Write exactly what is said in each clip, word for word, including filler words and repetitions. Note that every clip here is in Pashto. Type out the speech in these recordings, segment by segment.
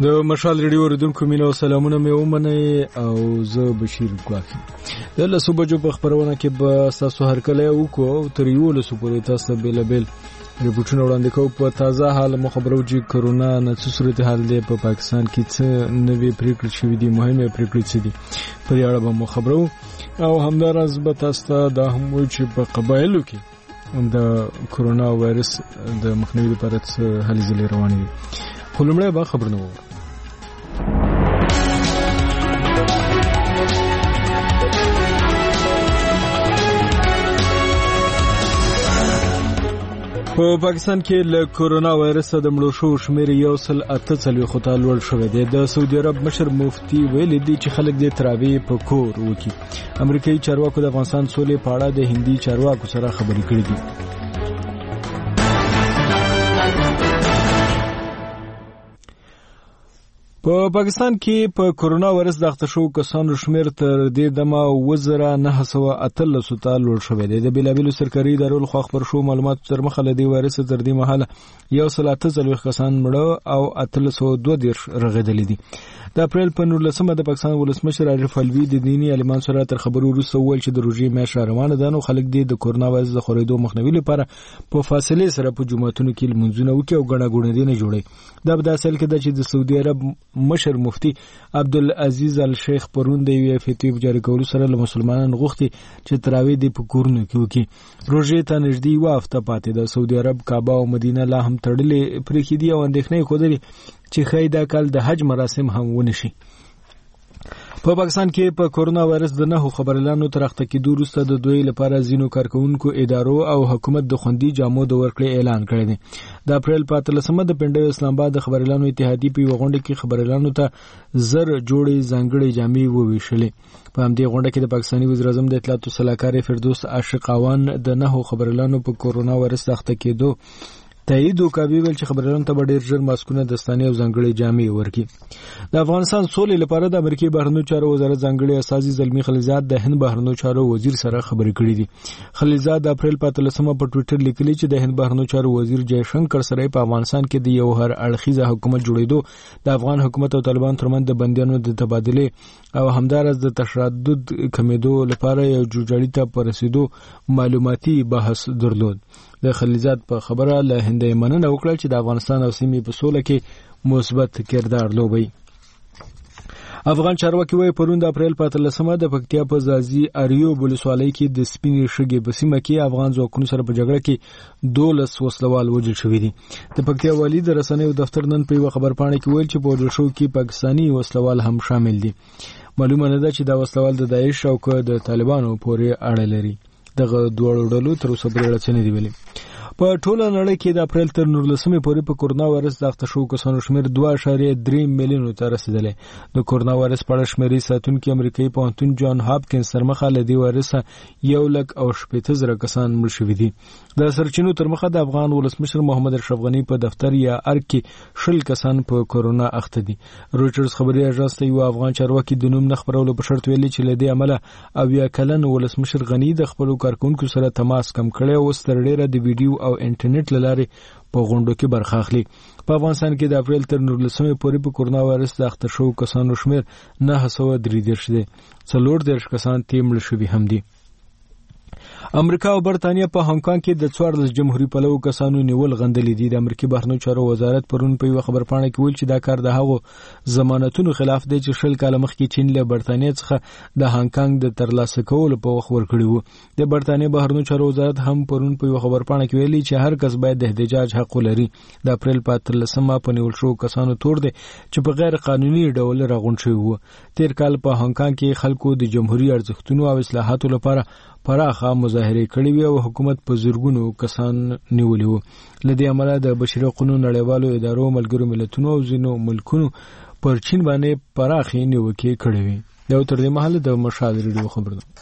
د مشال ریډیو اوریدونکو مینه او سلامونه مې ومنئ او زه بشیر ګواکي. د لسو بجو په خبرونه کې به تاسو هرکلی وکړو تر یولسو پورې تاسو بیلابیل ریپورټونه وړاندې کوو. په تازه حال مو خبرو چې کرونا نه څه صورتحال دی په پاکستان کې، څه نوې پریکړې شوې دي، مهمه پریکړې څه دي، په دې اړه به مو خبرو. او همداراز به تاسو ته دا هم وایو چې په قبایلو کې د کرونا وایرس د مخنیوي لپاره څه هلې ځلې روانې دي. خو لومړی به خبرونه وګورو. په پاکستان کې له کرونا وایرس د مړو شوو شمېر یو سل اته څلوېښتو ته لوړ شوی دی. د سعودي عرب مشر مفتي ویلي دي چې خلک دې تراویح په کور وکړي. امریکایي چارواکو د افغانستان سولې په اړه د هندي چارواکو سره خبرې کړې دي. په پاکستان کې په کرونا وایرس د اخته شوو کسانو شمېر تر دې دمه اووه زره نهه سوه اتلسو ته لوړ شوی دی. د بیلابیلو سرکاري ادارو لخوا خپور شوو معلوماتو تر مخه له دې وایرس تر دې مهاله یو سل اته څلوېښت کسان مړه او اتلس سوه دوه دېرش رغېدلي دي. د اپریل په نولسمه د پاکستان ولسمشر اشرف الوی د دیني عالمانو سره تر خبرو وروسته وویل چې د روژې میاشت را روانه ده، نو خلک دې د کرونا وایرس د خورېدو مخنیوي لپاره په فاصلې سره په جوماتونو کې لمونځونه وکړي او ګڼه ګوڼه دې نه جوړوي. دا په داسې حال کې ده چې د سعودي عرب مشر مفتي عبدالعزیز الشیخ پرون د یوې فتوی په جاري کولو سره له مسلمانانو غوښتي چې تراویح دې په کورونو کې وکړي. روژې ته نږدې یوه هفته پاتې ده. سعودي عرب کعبه او مدینه لا هم تړلې پرېښي دي او اندېښنه یې ښودلې چې ښایي دا کال د حج مراسم هم ونشي. په پاکستان کې په کرونا وایرس د نهو خبرلانو تر اخته کېدو وروسته د دوی لپاره ځینو کارکوونکو ادارو او حکومت د خوندي جامو د ورکړې اعلان کړی دی. د اپریل په اتلسمه د پنډۍ اسلام آباد د خبرلانو اتحادیې په یوه غونډه کې خبرلانو ته زر جوړې ځانګړې جامې وویشلې. په همدې غونډه کې د پاکستاني وزیراعظم د اطلاعاتو سلاکار فردوس عاشقاوان د نهو خبرلانو په کرونا وایرس د اخته کېدو تایید وکړي، ویل چې خبرلانو ته به ډېر ژر ماسکونه، دستانې او ځانګړې جامې ورکړي. د افغانستان سولې لپاره د امریکایي بهرنیو چارو وزارت ځانګړي استازي زلمي خلیلزاد د هند بهرنیو چارو وزیر سره خبرې کړې دي. خلیلزاد د اپریل په اتلسمه په ټویټر لیکلي چې د هند بهرنیو چارو وزیر جیشنکر سره په افغانستان کې د یو هر اړخیزه حکومت جوړېدو، د افغان حکومت او طالبان ترمنځ د بندیانو د تبادلې او همدارس د تشدد کمیدو لپاره یو جوړجاړي ته په رسیدو معلوماتي بحث درلود. د خلیلزاد په خبره له هند مننه وکړه چې د افغانستان او سیمې په سوله کې مثبت کردار لوبوي. افغان چارواکي وايي پرون د اپریل په اتلسمه د پکتیا په ځاځي اریوب ولسوالۍ کې د سپینې شګې په سیمه کې افغان ځواکونو سره په جګړه کې دولس وسلوال وژل شوي دي. د پکتیا والي د رسنیو دفتر نن په یوه خبرپاڼه کې ویل چې په وژل شوو کې پاکستاني وسلوال هم شامل دي. معلومه نه ده چې دا وسلوال د داعش او که د طالبانو پورې اړه لري. دغه دواړو ډلو تر اوسه پورې اړه څه نه دي ویلي. په ټوله نړۍ کې د اپریل تر نولسمې پورې په کرونا وایرس د اخته شوو کسانو شمېر دوه اعشاریه درې میلیونو ته رسېدلی. د کرونا وایرس په اړه شمېرې ساتونکي امریکایي پوهنتون جان هاپکینز تر مخه له دې وایرسه یو لک او شپېته زره کسان مړه شوي دي. د سرچینو تر مخه د افغان ولسمشر محمد اشرف غني په دفتر یا ارګ کې شل کسان په کرونا اخته دي. رویټرز خبري اژانس ته یو افغان چارواکي د نوم نه خپرولو په شرط ویلي چې له دې عمله اویا کلن ولسمشر غني د خپلو کارکوونکو سره تماس کم کړی او اوس تر ډېره د ویډیو او انټرنیټ له لارې په غونډو کې برخه اخلي. په افغانستان کې د اپریل تر نولسمې پورې په کرونا وایرس د اخته شوو کسانو شمېر نهه سوه درې دېرش دی. څلور دېرش کسان ترې مړه شوي هم دي. امریکا او برتانیا په هانګ کانګ کې د څوارلس جمهوریت پلوو کسانو نیول غندلې دي. د امریکای بهرنیو چارو وزارت پرون په یوه خبرپاڼه کې ویل چې دا کار د هغو ضمانتونو خلاف دی چې شل کاله مخکې چین له برتانیا څخه د هانګ کانګ د ترلاسه کولو په وخت ورکړي وو. د برتانیا بهرنیو چارو وزارت هم پرون په یوه خبرپاڼه کې ویلي چې هر کس باید د احتجاج حق ولري. د اپریل په اتلسمه په نیول شوو کسانو تور دی چې په غیر قانوني ډول راغونډ شوي وو. تیر کال په هانګ کانګ کې خلکو د جمهوریت ارزښتونو او اصلاحاتو لپاره پراخه مظاهرې کړې وي او حکومت په زرګونو کسان نیولي وو. له دې امله د بشري حقوقو نړیوالو ادارو، ملګرو ملتونو او ځینو ملکونو پر چین باندې پراخې نیوکې کړې وي. دا تر دې مهاله د مشال ریډیو خبر ده.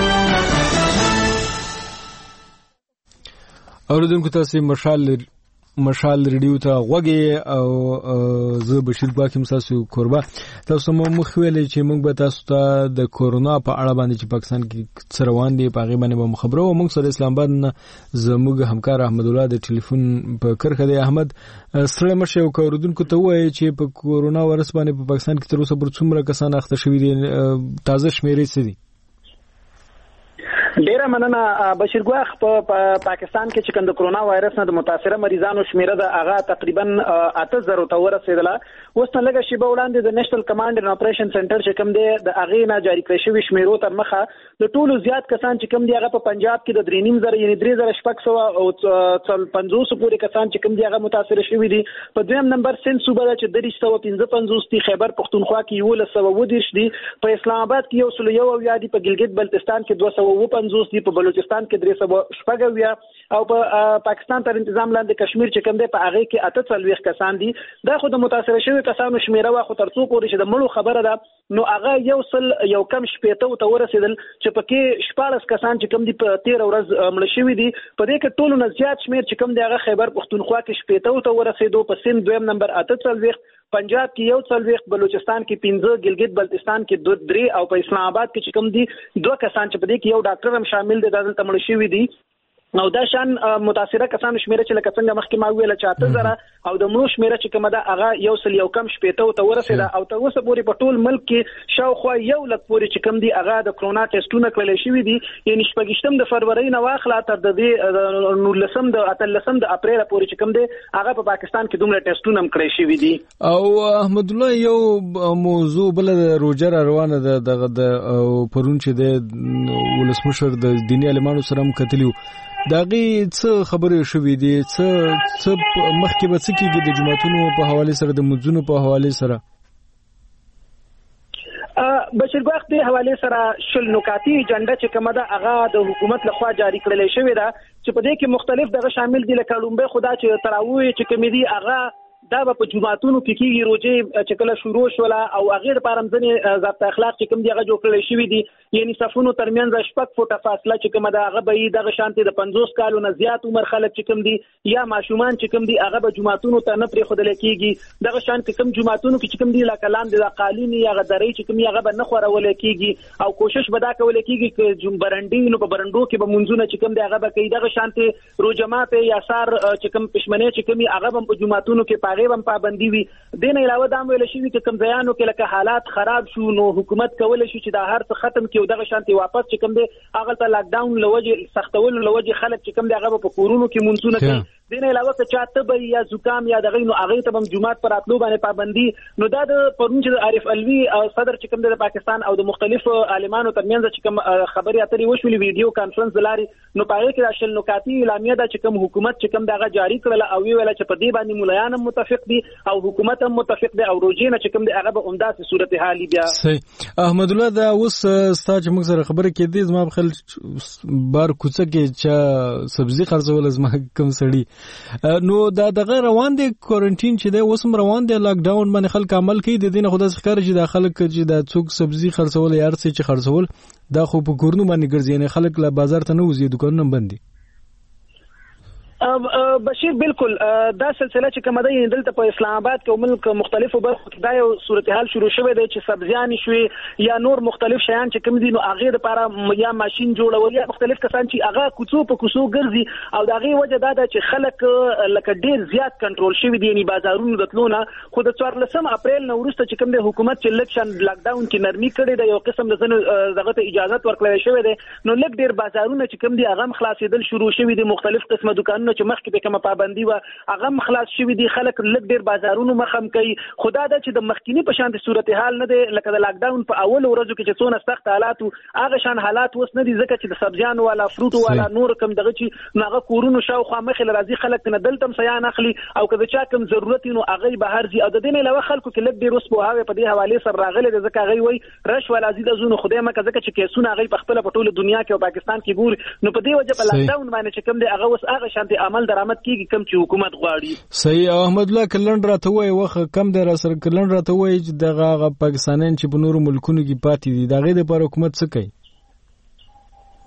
اوریدونکو تاسو مشال مشال ریډیو ته غوږی او زه بشیر باکم تاسو کوربه تاسو مو مخویلې چې موږ به تاسو ته د کورونا په اړه باندې چې پاکستان کې څه روان دي په هغه باندې به خبرو او موږ سره اسلام آباد نه زموږ همکار احمد الله د ټلیفون په کرخه دی. احمد سره مشه او کوردونکو ته وایي چې په کورونا وایرس باندې په پاکستان کې تر اوسه پر څومره کسان اخته شوي دي تازه شمیرې څه دي؟ ډیره مننه بشیر ګواخ په پاکستان کې چې کوم د کرونا وایرس نه د متاثره مریضانو شمیره د هغه تقریبا اته زره ته ورسېدله. اوس نه لږه شیبه وړاندې د نېشنل کمانډ اینډ اپریشن سنټر چې کوم دی د هغې نه جاري کړی شوي شمیرو تر مخه د ټولو زیات کسان چې کوم دی هغه په پنجاب کې د درې نیم زره یعنې درې زره شپږ سوه او پنځوسو پورې کسان چې کوم دی هغه متاثره شوي دي. په دویم نمبر سند صوبه ده چې دېرش سوه پنځه پنځوس دي، خیبر پښتونخوا کې یولس سوه اووه دېرش دي، په اسلام آباد کې یو سلو یو اویا دي، په ګلګت بلتستان کې دوه سوه اووه پنځوس دي، په بلوچستان کې درې سوه شپږ اویا او په پاکستان تر انتظام لاندې کشمیر چې کوم دی په هغې کې اته څلوېښت کسان دي. دا خو د متاثره شوي کسانو شمیره خو تر څو پورې چې د مړو خبره ده نو هغه یو سل یو کم شپېته ته ورسېدل چې پکې شپاړس کسان چې کوم دي په تېره ورځ مړه شوي دي. په دې کې ټولو نه زیات شمېر چې کوم دی هغه خیبر پښتونخوا کې شپېته ته ورسېدو، په سند دویم نمبر اته څلوېښت، پنجاب کې یو څلوېښت، بلوچستان کې پنځه، ګلګت بلتستان کې دوه درې او په اسلام آباد کې چې کوم دي دوه کسان چې په دې کې یو ډاکټر هم شامل دی دا دلته مړه شوي دي. نو دا شان متاثره کسانو شمیره چې لکه څنګه مخکې ما ویل چې اته زره او د مړو شمیره چې کومه ده هغه یو سل یو کم شپېته ته ورسېده او تر اوسه پورې په ټول ملک کې شاوخوا یو لک پورې چې کوم دي هغه د کرونا ټیسټونه کړلی شوي دي. یعنې شپږویشتم د فروری نه واخله تر د دې نولسم د اتلسم د اپریل پورې چې کوم دی هغه په پاکستان کې دومره ټیسټونه هم کړی شوي دي. او احمد الله یو موضوع بله د روژه را روانه ده دغه د پرون چې د ولسمشر د دیني عالمانو سره هم کتلي وو د هغې څه خبرې شوي دي، څه څه مخکې به څه کېږي د جوماتونو په حوالې سره د مونځونو په حوالې سره؟ بشیر ګواخ دې حوالې سره شل نکاتي ایجنډه چې کومه ده هغه د حکومت لخوا جاري کړلی شوې ده چې په دې کې مختلف دغه شامل دي. لکه لومبۍ خو دا چې تراویح چې کومې دي هغه دا به په جوماتونو کې کېږي. روژې چې کله شروع شوله او هغې دپاره هم ځینې ضابطه اخلاق چې کوم دي هغه جوړ کړلی شوي دي، یعنې صفونو ترمنځ شپږ فوټه فاصله چې کومه ده هغه به یي دغه شانتې د پنځوس کالو نه زیات عمر خلک چې کوم دي یا ماشومان چې کوم دي هغه به جوماتونو ته نه پرېښودلی کېږي. دغه شانتې کوم جوماتونو کې چې کوم دي لکه لاندې د قالین یا هغه درۍ چې کوم دي هغه به نه خورولی کېږي او کوشش به دا کولی کېږي که برنډې نو په برنډو کې به مونځونه چې کوم دي هغه به کوي. دغه شانتې روژهمات یا سار چې کوم پشمنۍ چې کوم هغه به په جوماتونو کې په هغې به هم پابندي وي. دین علاوه دا ویل شوی چې کوم ځایانو کې لکه حالات خراب شو نو حکومت کولی شي چې دا هر څه ختم کړي او دغه شانتي واپس چې کوم دی هغه ته لاک ډاون لوجه سختولو لوجه خلک چې کوم دی هغه په کورونو کې مونږونه کوي. دین علاوه که چا تبه یا زکام یا دغه نو هغه ته هم جمعات پر راتلو باندې پابندي. نو دا د پرون چې عارف الوی صدر چې کوم د پاکستان او د مختلفو عالمانو ترمنځ چې کوم خبري اترې وشولې ویډیو کانفرنس دلاري نو پاره کې راشل نکاتی اعلامیه دا چې کوم حکومت چې کوم دغه جاری کړل او ویل چې په دې باندې مولایان هم متفق دي او حکومت هم متفق دي او روجینه چې کوم د هغه به عمده صورتحال بیا. صحیح احمد الله دا اوس ستاسو موږ سره خبره کې دي زما بخل بار کوڅه کې چې سبزی خرڅول زما کم سړی نو دا دغه روان دي کوارنټین چې د اوسم روان دي لاک ډاون باندې خلک عمل کوي د دینه خدای ښکار چې د خلک چې د څوک سبزی خرڅول یا ارڅ چې خرڅول دا خو په کورونو باندې ګرځي نه خلک لا بازار ته نه وځي دکانونه بندي. بشیر بالکل دا سلسله چې کومه ده دلته په اسلام آباد کې ملک مختلفو برخو کې دا یو صورتحال شروع شوی دی چې سبزیان شوي یا نور مختلف شیان چې کوم دي نو هغه لپاره یا ماشين جوړول یا مختلف کسان چې هغه کوڅو په کوڅو ګرځي او دا غي وجه دا ده چې خلک لکه ډیر زیات کنټرول شوی دي یعنی بازارونو دتلونه خو د څوارلسم اپریل نو وروسته چې کوم د حکومت چې الیکشن لاک ډاون کې نرمي کړې ده یو قسم د دغه ته اجازه ورکړل شوی دی نو لک ډیر بازارونه چې کوم دي هغه خلاصېدل شروع شوی دي مختلف قسمه دکانونه چې مخکې به کومه پابندي و هغه مخلاص شوی دي خلک لږ ډیر بازارونو مخم کوي. خدا دا چې د مخکینی په شان د صورتحال نه دی لکه د لاک ډاون په اول ورځو کې چې څونه سخت حالات هغه شان حالات وس نه دي ځکه چې د سبزیانو والا فروټو والا نور کم دغه چې هغه کورونو شاوخوا مخې لرازي خلک نه دلتم سیان اخلي او که چا کم ضرورت نو هغه بهر زی او د دې علاوه خلکو کې لږ ډیر وس په هغه په دې حواله سره راغلي د ځکه هغه وای رش ولا زید زونه خدای مکه ځکه چې کیسونه هغه په خپل په ټوله دنیا کې او پاکستان کې ګور نو په دې وجه په لاک ډاون باندې چې کم دی هغه وس هغه شانتي عمل درآمد کیږي کم چې حکومت غواړي. صحیح احمد الله کلن راته وای وخت کم دی را سره کلن راته وای چې دغه پاکستانیان چې په نورو ملکونو کې پاتې دي دغه د پر حکومت څه کوي؟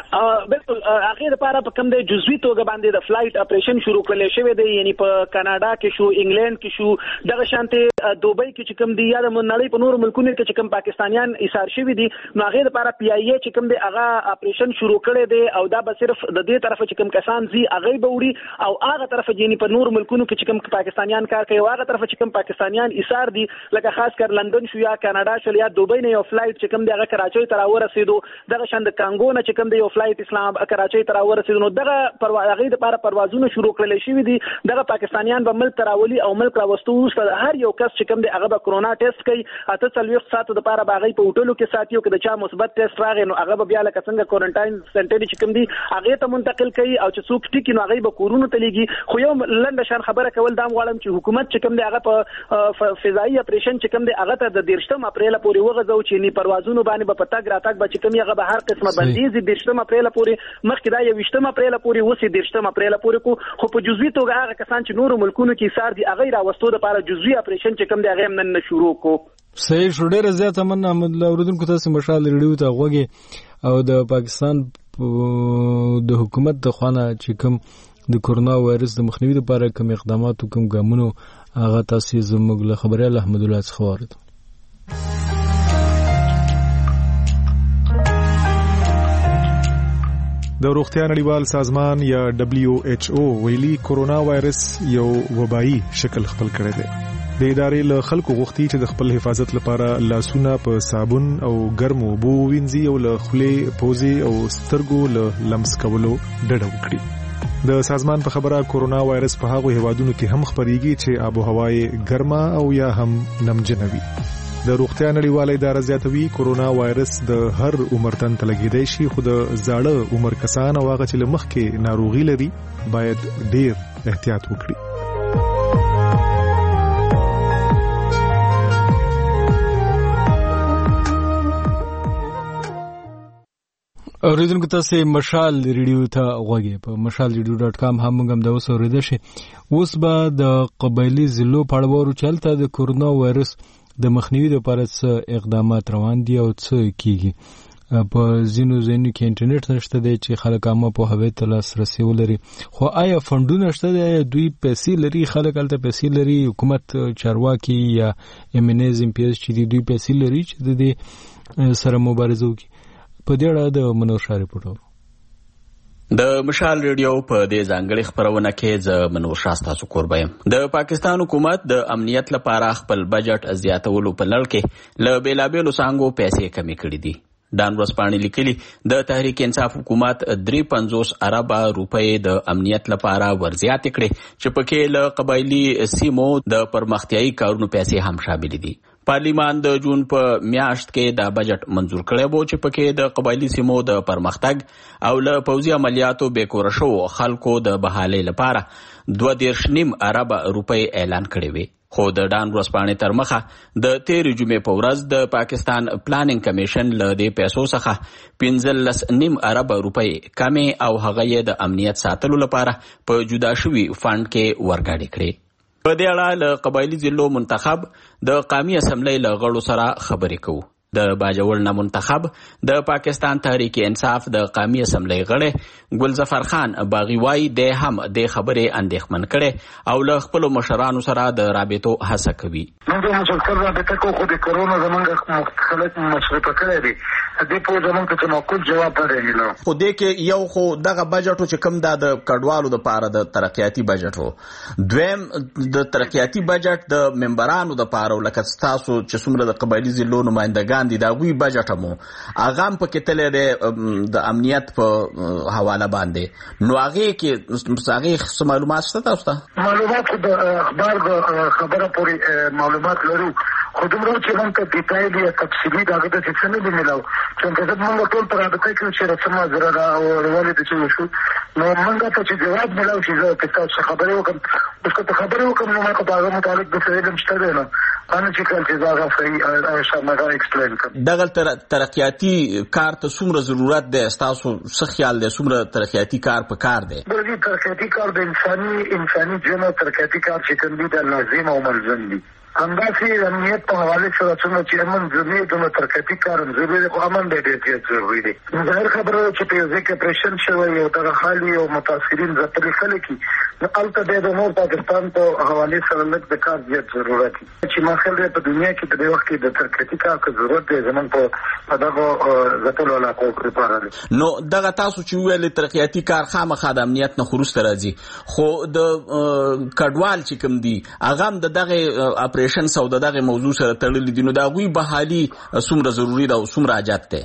بالکل هغه لپاره په کوم د جزوي توګه باندې د فلایټ اپریشن شروع کړل شوی دی، یعنی په کاناډا کې شو، انګلند کې شو، دغه شانته دوبۍ کې چې کوم دی یا د نړۍ په نورو ملکونو کې چې کوم پاکستانیان ایثار شوی دي، نو هغه لپاره پی آی ای چې کوم دی هغه اپریشن شروع کړی دی او دا به صرف د دې طرف چې کوم کسان زی هغه به وړي او هغه طرف یعنی په نورو ملکونو کې چې کوم پاکستانیان کار کوي هغه طرف چې کوم پاکستانیان ایثار دي، لکه خاص کر لندن شو یا کاناډا شو یا دوبۍ نه یو فلایټ چې کوم دی هغه کراچۍ ته راورسېدو، دغه شان د کانګو نه چې کوم دی یو فلایټ اسلام کراچۍ ته راورسېدو، نو دغه پرواز هغه لپاره پروازونه شروع کړل شوی دي. دغه پاکستانیان به ملک راولي او ملک راوستو وروسته هر یو کس چې کوم دی هغه به کرونا ټیسټ کوي، اته څلوېښت ساعتو لپاره به هغه په هوټلو کې ساتي او که د چا مثبت ټیسټ راغی نو هغه به بیا لکه څنګه کوارنټاین سنټر چې کوم دی هغه ته منتقل کوي او چې څوک ټیکي نو هغه به کورونو ته لیږي. خو یو لنډه شان خبره کول دا غواړم چې حکومت چې کوم دی هغه په فضایي اپریشن چې کوم دی هغه ته د دیرشتم اپریل پورې وغځو چې نی پروازونو باندې به پتاګ راتاګ به چې کوم هغه به هر قسمه بندیز دیرشتم اپریل پورې مخکې دا یویشتم اپریل پورې وسی دیرشتم اپریل پورې کو، خو په جزوي توګه هغه کسان چې نورو ملکونو کې ایثار دي هغه راوستو لپاره جزوي اپریشن چې کوم دی هغه نن شروع کو. صحیح شو، ډېر زیات مننه احمد الله اوریدونکو تاسو مشال ریډیو ته غوږی او د پاکستان د حکومت د خوانه چې کوم د کورونا وایرس د مخنیوي لپاره کوم اقدامات او کوم ګامونه هغه تاسو زموږ له خبريال احمد الله څخه واورید. د روغتیا نړیوال سازمان یا دبلیو ایچ او ویلي کورونا وایرس یو وبایي شکل خپل کړی دی. د ادارې له خلکو غوښتي چې د خپل حفاظت لپاره لاسونه په صابون او ګرمو اوبو وینځي او له خولې، پوزې او سترګو له لمس کولو ډډه وکړي. د سازمان په خبره کورونا وایرس په هغو هیوادونو کې هم خپریږي چې آب و هوا یې ګرمه او یا هم نمجنه وي. د روغتیا نړیواله اداره زیاتوي کورونا وایرس د هر عمر تن ته لګیدای شي، خو د زاړه عمر کسان او هغه چې له مخکې ناروغي لري باید ډیر احتیاط وکړي. اوریدونکو تاسو مشال ریډیو ته غوږی په مشال ریډیو ډاټ کام هم موږ د اوس اوریدل شي. اوس به د قبایلی ضلعو په اړه ورو چلته د کورونا وایرس د مخنیوي لپاره څه اقدامات روان دي او څه کیږي. په ځینو ځینو کې انټرنیټ نشته دی چې خلک عامه په هویت ته لاسرسي ولري، خو آیا فنډونه شته دی؟ دوی پیسې لري؟ خلک هلته پیسې لري؟ حکومت چارواکي یا امیونیز ام پی ایس چې دی دوی پیسې لري چې د دې سره مبارزه وکړي؟ په دې اړه د منور شاه ریپورټ. د مشال ریډیو په دې ځانګړي خبرونه کې ز منور شاه تاسو کوربه یم. د پاکستان حکومت د امنیت لپاره خپل بجټ زیاتولو په لړ کې له بیلابیلو څانګو پیسې کمې کړې دي. ډان ورځپاڼې لیکلي د تحریک انصاف حکومت درې پنځوس اربه روپۍ د امنیت لپاره ورزیاتې کړې چې پکې له قبایلي سیمو د پرمختیایي کارونو پیسې هم شامل دي. پارلیمان د جون په میاشت کې دا بجټ منظور کړی وو چې پکې د قبایلي سیمو د پرمختګ او له پوځي عملیاتو بې کوره شوو خلکو د بحالۍ لپاره دوه دېرش نیم اربه روپۍ اعلان کړی وي. خو د ډان ورځپاڼې تر مخه د تېرې جمعې په ورځ د پاکستان پلانینګ کمیشن له دې پیسو څخه پنځلس نیم اربه روپۍ کمې او هغه یې د امنیت ساتلو لپاره په جدا شوي فنډ کې ورګاډې کړې. په دې اړه له قبایلي ضلعو منتخب د قومي اسمبلی له غړو سره خبرې کوو. د باجوړ نه منتخب د پاکستان تحریک انصاف د قومي اسمبلی غړی ګلظفر خان باغی وایي د هم د خبرې اندېښمن کړي او له خپل مشرانو سره د رابطو هڅه کوي. موږ د مشرکر رابطه کو خو د کرونا زمونږ مختلف مشرکه کړی دي د په زمونږ ته موقوف جواب ورنیلو. خو د کې یو خو دغه بجټو چې کوم د کډوالو د پاره د ترقیاتي بجټو دویم د ترقیاتي بجټ د ممبرانو د پاره لکه تاسو چې څومره د قبایلي ضلعو نمائندګان دي دا غوي بجټ مو اغام په کې تلې د امنیت په حواله باندې نو هغه کې هغه معلومات شته تاسو ته؟ معلومات د اخبار خبره پوری معلومات لرو خو دومره چې موږ ډیټیل یا تفصیلي دغه د څه نه دی ملو چې موږ موږ ټول پر راځي چې رسمه زره او ورولې د څه شو نو موږ ته چې جواب ملو چې زه تاسو خبرې وکم اوس که خبرې وکم نو ما په هغه متعلق د څه علم شته نه انا چې کله چې دا صحیح شامل ایکسپلین دغه ترقیاتي کار ته څومره ضرورت دی تاسو څه خیال دی څومره ترقیاتي کار په کار دی؟ د ترقیاتي کار د انساني انساني جنو ترقیاتي کار چې کوم دی د لازم او ملزم دی همداسې امنیت په حواله سره څنګه چې امن ضروري دونه ترکتي کار ضروري دی، خو امن ډېر ډېر ضروري دی. ظاهر خبره ده چې په یو ځای کې اپریشن شوی او دغه خالي او متاثرین ځپلي خلک دي، نو هلته بیا د نور پاکستان په حوالې سره لږ د کار زیات ضرورت دی چې ما خیال دی په دنیا کې په دې وخت کې د ترکتي کار که ضرورت دی زموږ په دغه ځپلو علاقو لپاره دی. نو دغه تاسو چې وویل ترقیاتي کار خامخا د امنیت نه وروسته راځي، خو د کډوال چې کوم دي هغه هم د دغه اپریشن او د دغه موضوع سره تړلي دي، نو د هغوی بحالي څومره ضروري ده او څومره حاجت دی؟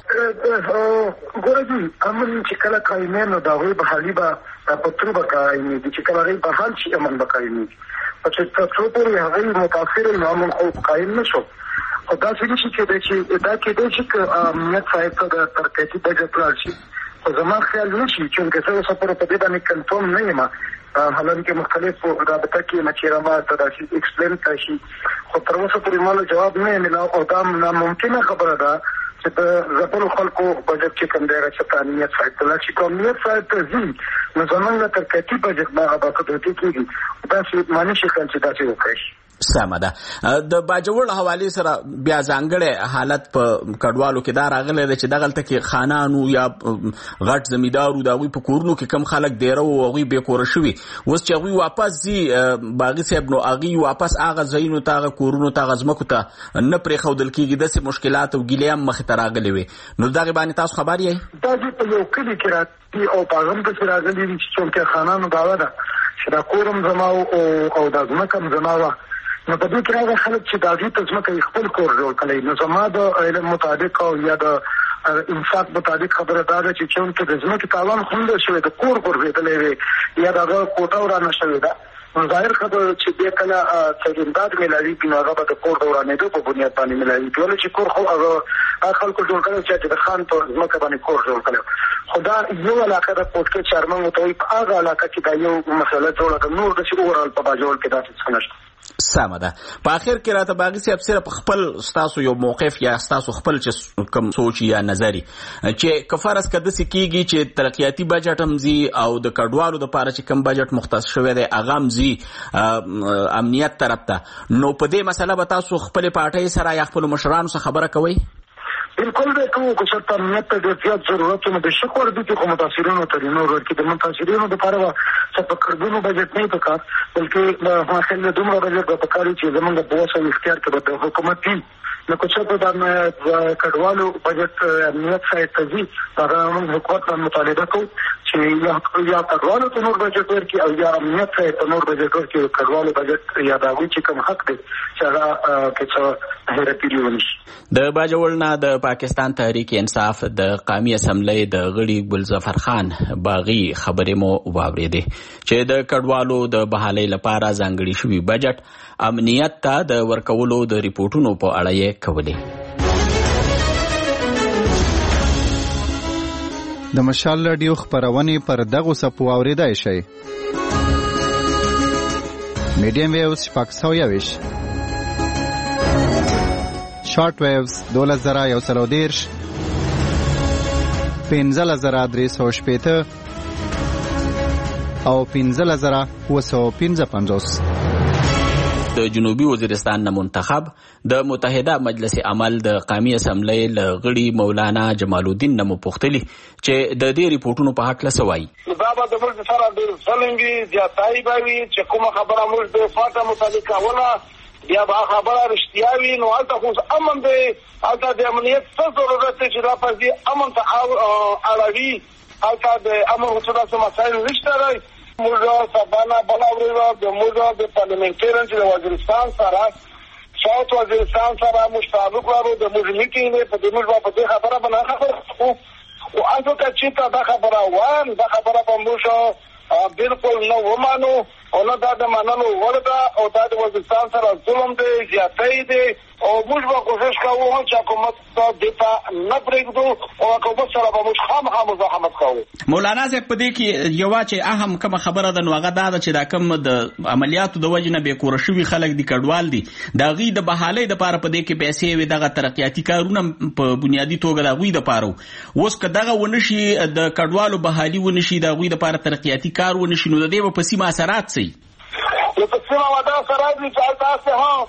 ګوره جي امن چې کله قایمې نو د هغوی بحالي به په ترو به قایمې دي، چې کله هغوی بحال شي امن به قایمې دي. چې تر څو پورې هغوی متاثر نو امن خو قایم نه شو. خو داسې نه شي کېدی چې دا کېدی شي که امنیت صاحب ته د ترقیاتي بجټ راشي، خو زما خیال نه شي چونکې زه اوسه پورې په دې باندې کنفرم نه یم، حالانکه مختلف رابطه کې مچېره ما ته راشي ایکسپلین کړي، خو تر اوسه پورې ما جواب نه ملاو او دا ناممکنه خبره ده چې د ځپلو خلکو بجټ چې کوم دی چې په امنیت صاحب ته لاړ شي. که امنیت صاحب ته ځي نو زموږ ترقیاتي بجټ به هغه به څه کېږي، داسې معنی شي چې داسې وکړي شي. سمه ده. د باجوړ حواله سره بیا ځانګړی حالت په کډوالو کې دا راغلی دی چې دغلته کې خانانو یا غټ زمیندارو د هغوی په کورونو کې کم خلک دیره و هغوی بې کوره شوي، اوس چې هغوی واپس ځي باغي صاحب نو هغوی واپس هغه ځایونو ته هغه کورونو ته هغه ځمکو ته نه پرېښودل کېږي، داسې مشکلات او ګیلې هم مخې ته راغلې وې. نو دغې باندې تاسو خبر یې؟ دا دې په یو کلي کې راځي او په هغه هم پسې راغلي دي چې چونکې خانانو دعوه ده چې دا کور هم زما او دا ځمکه هم زما وه، نو په دې کې راغلي خلک چې د هغوی ته ځمکه یې خپل کور جوړ کړی. نو زما د علم مطابق او یا د انصاف مطابق خبره دا ده چې چونکې د ځمکې تاوان خو نه شوی، د کور ګرځېدلی وی یا د هغه کوټه ورانه شوې ده، نو ظاهر خبره چې بیا کله څرګندات میلاویږي نو هغه به د کور د ورانېدو په بنیاد باندې میلاویږي، ولې چې کور خو هغه خلکو جوړ کړی چې د خان په ځمکه باندې کور جوړ کړی. خو دا یو علاقه د پورټ کې چارمن ورته وایي، په هغه علاقه کې دا یو مسله جوړه ده، نور داسې اوورال په باجوړ کې داسې څه نشته. سمه ده. په اخر کې راته باغي صاحب صرف خپل ستاسو یو موقف یا ستاسو خپل چې کوم سوچ یا نظری چې که فرض که داسې کېږي چې ترقیاتي بجټ هم ځي او د کډوالو دپاره چې کوم بجټ مختص شوی دی هغه هم ځي امنیت طرف ته، نو په دې مسله به تاسو خپلې پارټۍ سره یا خپلو مشرانو سره خبره کوئ؟ بالکل به کوو، که چېرته امنیت ته ډېر زیات ضرورت نو بېشکه ورځي خو متاثرینو ته نور ورکړي. د متاثرینو دپاره به څه په کړدونو بجټ نه وي پکار، بلکې ما خیال دی دومره بجټ به پکار وي چې زموږ په وس او اختیار کې به د حکومت وي. نو که چېرته د کډوالو بجټ امنیت صاحب ته ځي هغه موږ حکومت ته مطالبه کوو چې یا کډوالو ته نور بجټ ورکړي او یا امنیت صاحب ته نور بجټ ورکړي، کډوالو بجټ یا د هغوی چې کوم حق دی چې هغه کې څه هیرهپیري ونه شي. د باجوړ نه د پاکستان تحریک انصاف د قومي اسمبلی د غړي ګلظفر خان باغي خبرې مو واورېدې چې د کډوالو د بحالۍ لپاره ځانګړي شوي بجټ امنیت ته د ورکولو د ریپورټونو په اړه یې کولې. د مشال رادیو خبرونه پر دغه سپو اوریدای شي. میډیم ویوز شپږ سوه یوویش، شارټ ویوز دولس زره یو سل او دېرش، پنځلس زره درې سوه شپېته او پنځلس زره اووه سوه پنځه پنځوس. د جنوبي وزیرستان نه منتخب د متحده مجلس عمل د قومي اسمبلی له غړي مولانا جمال الدین نه مو پوښتلي چې د دې ریپورټونو په هکله څه وایي. دا به د موږ سره ډېر ظلم وي، زیاتایي به وي چې کومه خبره موږ د فاټه متعلق کوله بیا به خبره رښتیا وي، نو هلته خو امن دی، هلته د امنیت څه ضرورت دی چې دا پردي امن ته اړوي، هلته د امن خو څه داسې مسایل نشته دی. موږ سبا بله ورځ د موږ د پارلمنټرین چې د وزیرستان سره ساوت وزیرستان سره موږ تعلق لرو، د موږ میټینګ دی، په دې موږ به په دې خبره به نه خبره کوو. خو اصل که چېرته دا خبره وان دا خبره به موږ بالکل نه ومانو او نه دا د منلو وړ ده او دا د وزیرستان سره ظلم دی، زیاتۍ دی او موږ به کوشش کوو چې حکومت ته دې ته نه پرېږدو او حکومت سره به موږ خامخا مزاحمت کوو. مولانا صاحب په دې کې یوه چې اهم کومه خبره ده نو هغه دا ده چې دا کوم د عملیاتو د وجې نه بې کوره شوي خلک دي، کډوال دي، د هغوی د بحالۍ دپاره په دې کې پیسې وې، دغه ترقیاتي کارونه په بنیادي توګه د هغوی دپاره و. اوس که دغه ونه شي، د کډوالو بحالي ونه شي، د هغوی دپاره ترقیاتي کار ونه شي، نو د دې به په سیمه اثرات څه وي؟ نو په سیمه وده اثرات وي چې هلته هسې ها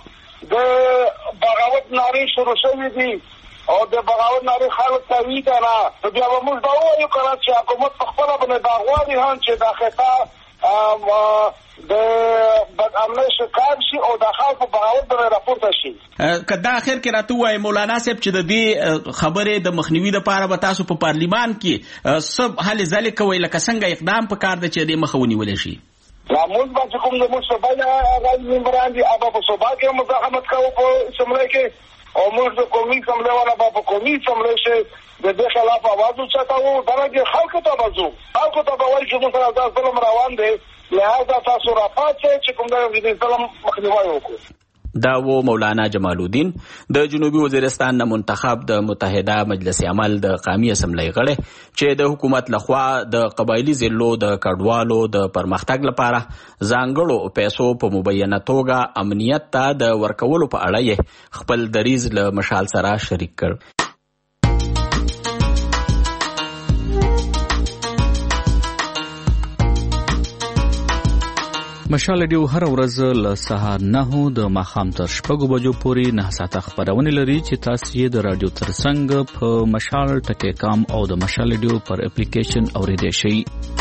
د بغاوت نارې شروع شوې دي او د بغاوت نارې خلک کوي که نه، نو بیا به موږ به ووایو که نه چې حکومت په خپله باندې دا غواړي هم چې دا خطا د بدامنۍ شکار شي او د خلکو بغاوت باندې راپورته شي. که دا اخر کې راته ووایي مولانا صاحب چې د دې خبرې د مخنیوي دپاره به تاسو په پارلیمان کې څه هلې ځلې کوئ، لکه څنګه اقدام پکار ده چې دې مخه ونیولی شي؟ موږ به چې کوم زموږ صوبه هغه ممبران دي هغه په صوبه کې مزاحمت کوو په اسمبلۍ کې، او موږ د قومي اسمبلۍ والا به په قومي اسمبلۍ کې د دې خلاف اواز اوچتوو. دغه خلکو ته به ځو، خلکو ته به وایي چې موږ سره دا ظلم روان دی، لهذا تاسو راپاڅئ چې کوم د ظلم مخنیوی وکړو. دا و مولانا جمال الدین د جنوبي وزیرستان نه منتخب د متحده مجلس عمل د قومي اسمبلی غړی چې د حکومت لخوا د قبایلی ضلعو د کډوالو د پرمختګ لپاره ځانګړو پیسو په مبینه توګه امنیت ته د ورکولو په اړه یې خپل دریځ له مشال سره شریک کړ. مشال ریډیو هر ورځ له سهار نهو د ماښام تر شپږو بجو پورې نه ساعته خپرونې لري چې تاسو یې د رادیو ترڅنګ په مشال ټکی کام او د مشال ریډیو پر اپلیکیشن اوریدای شئ.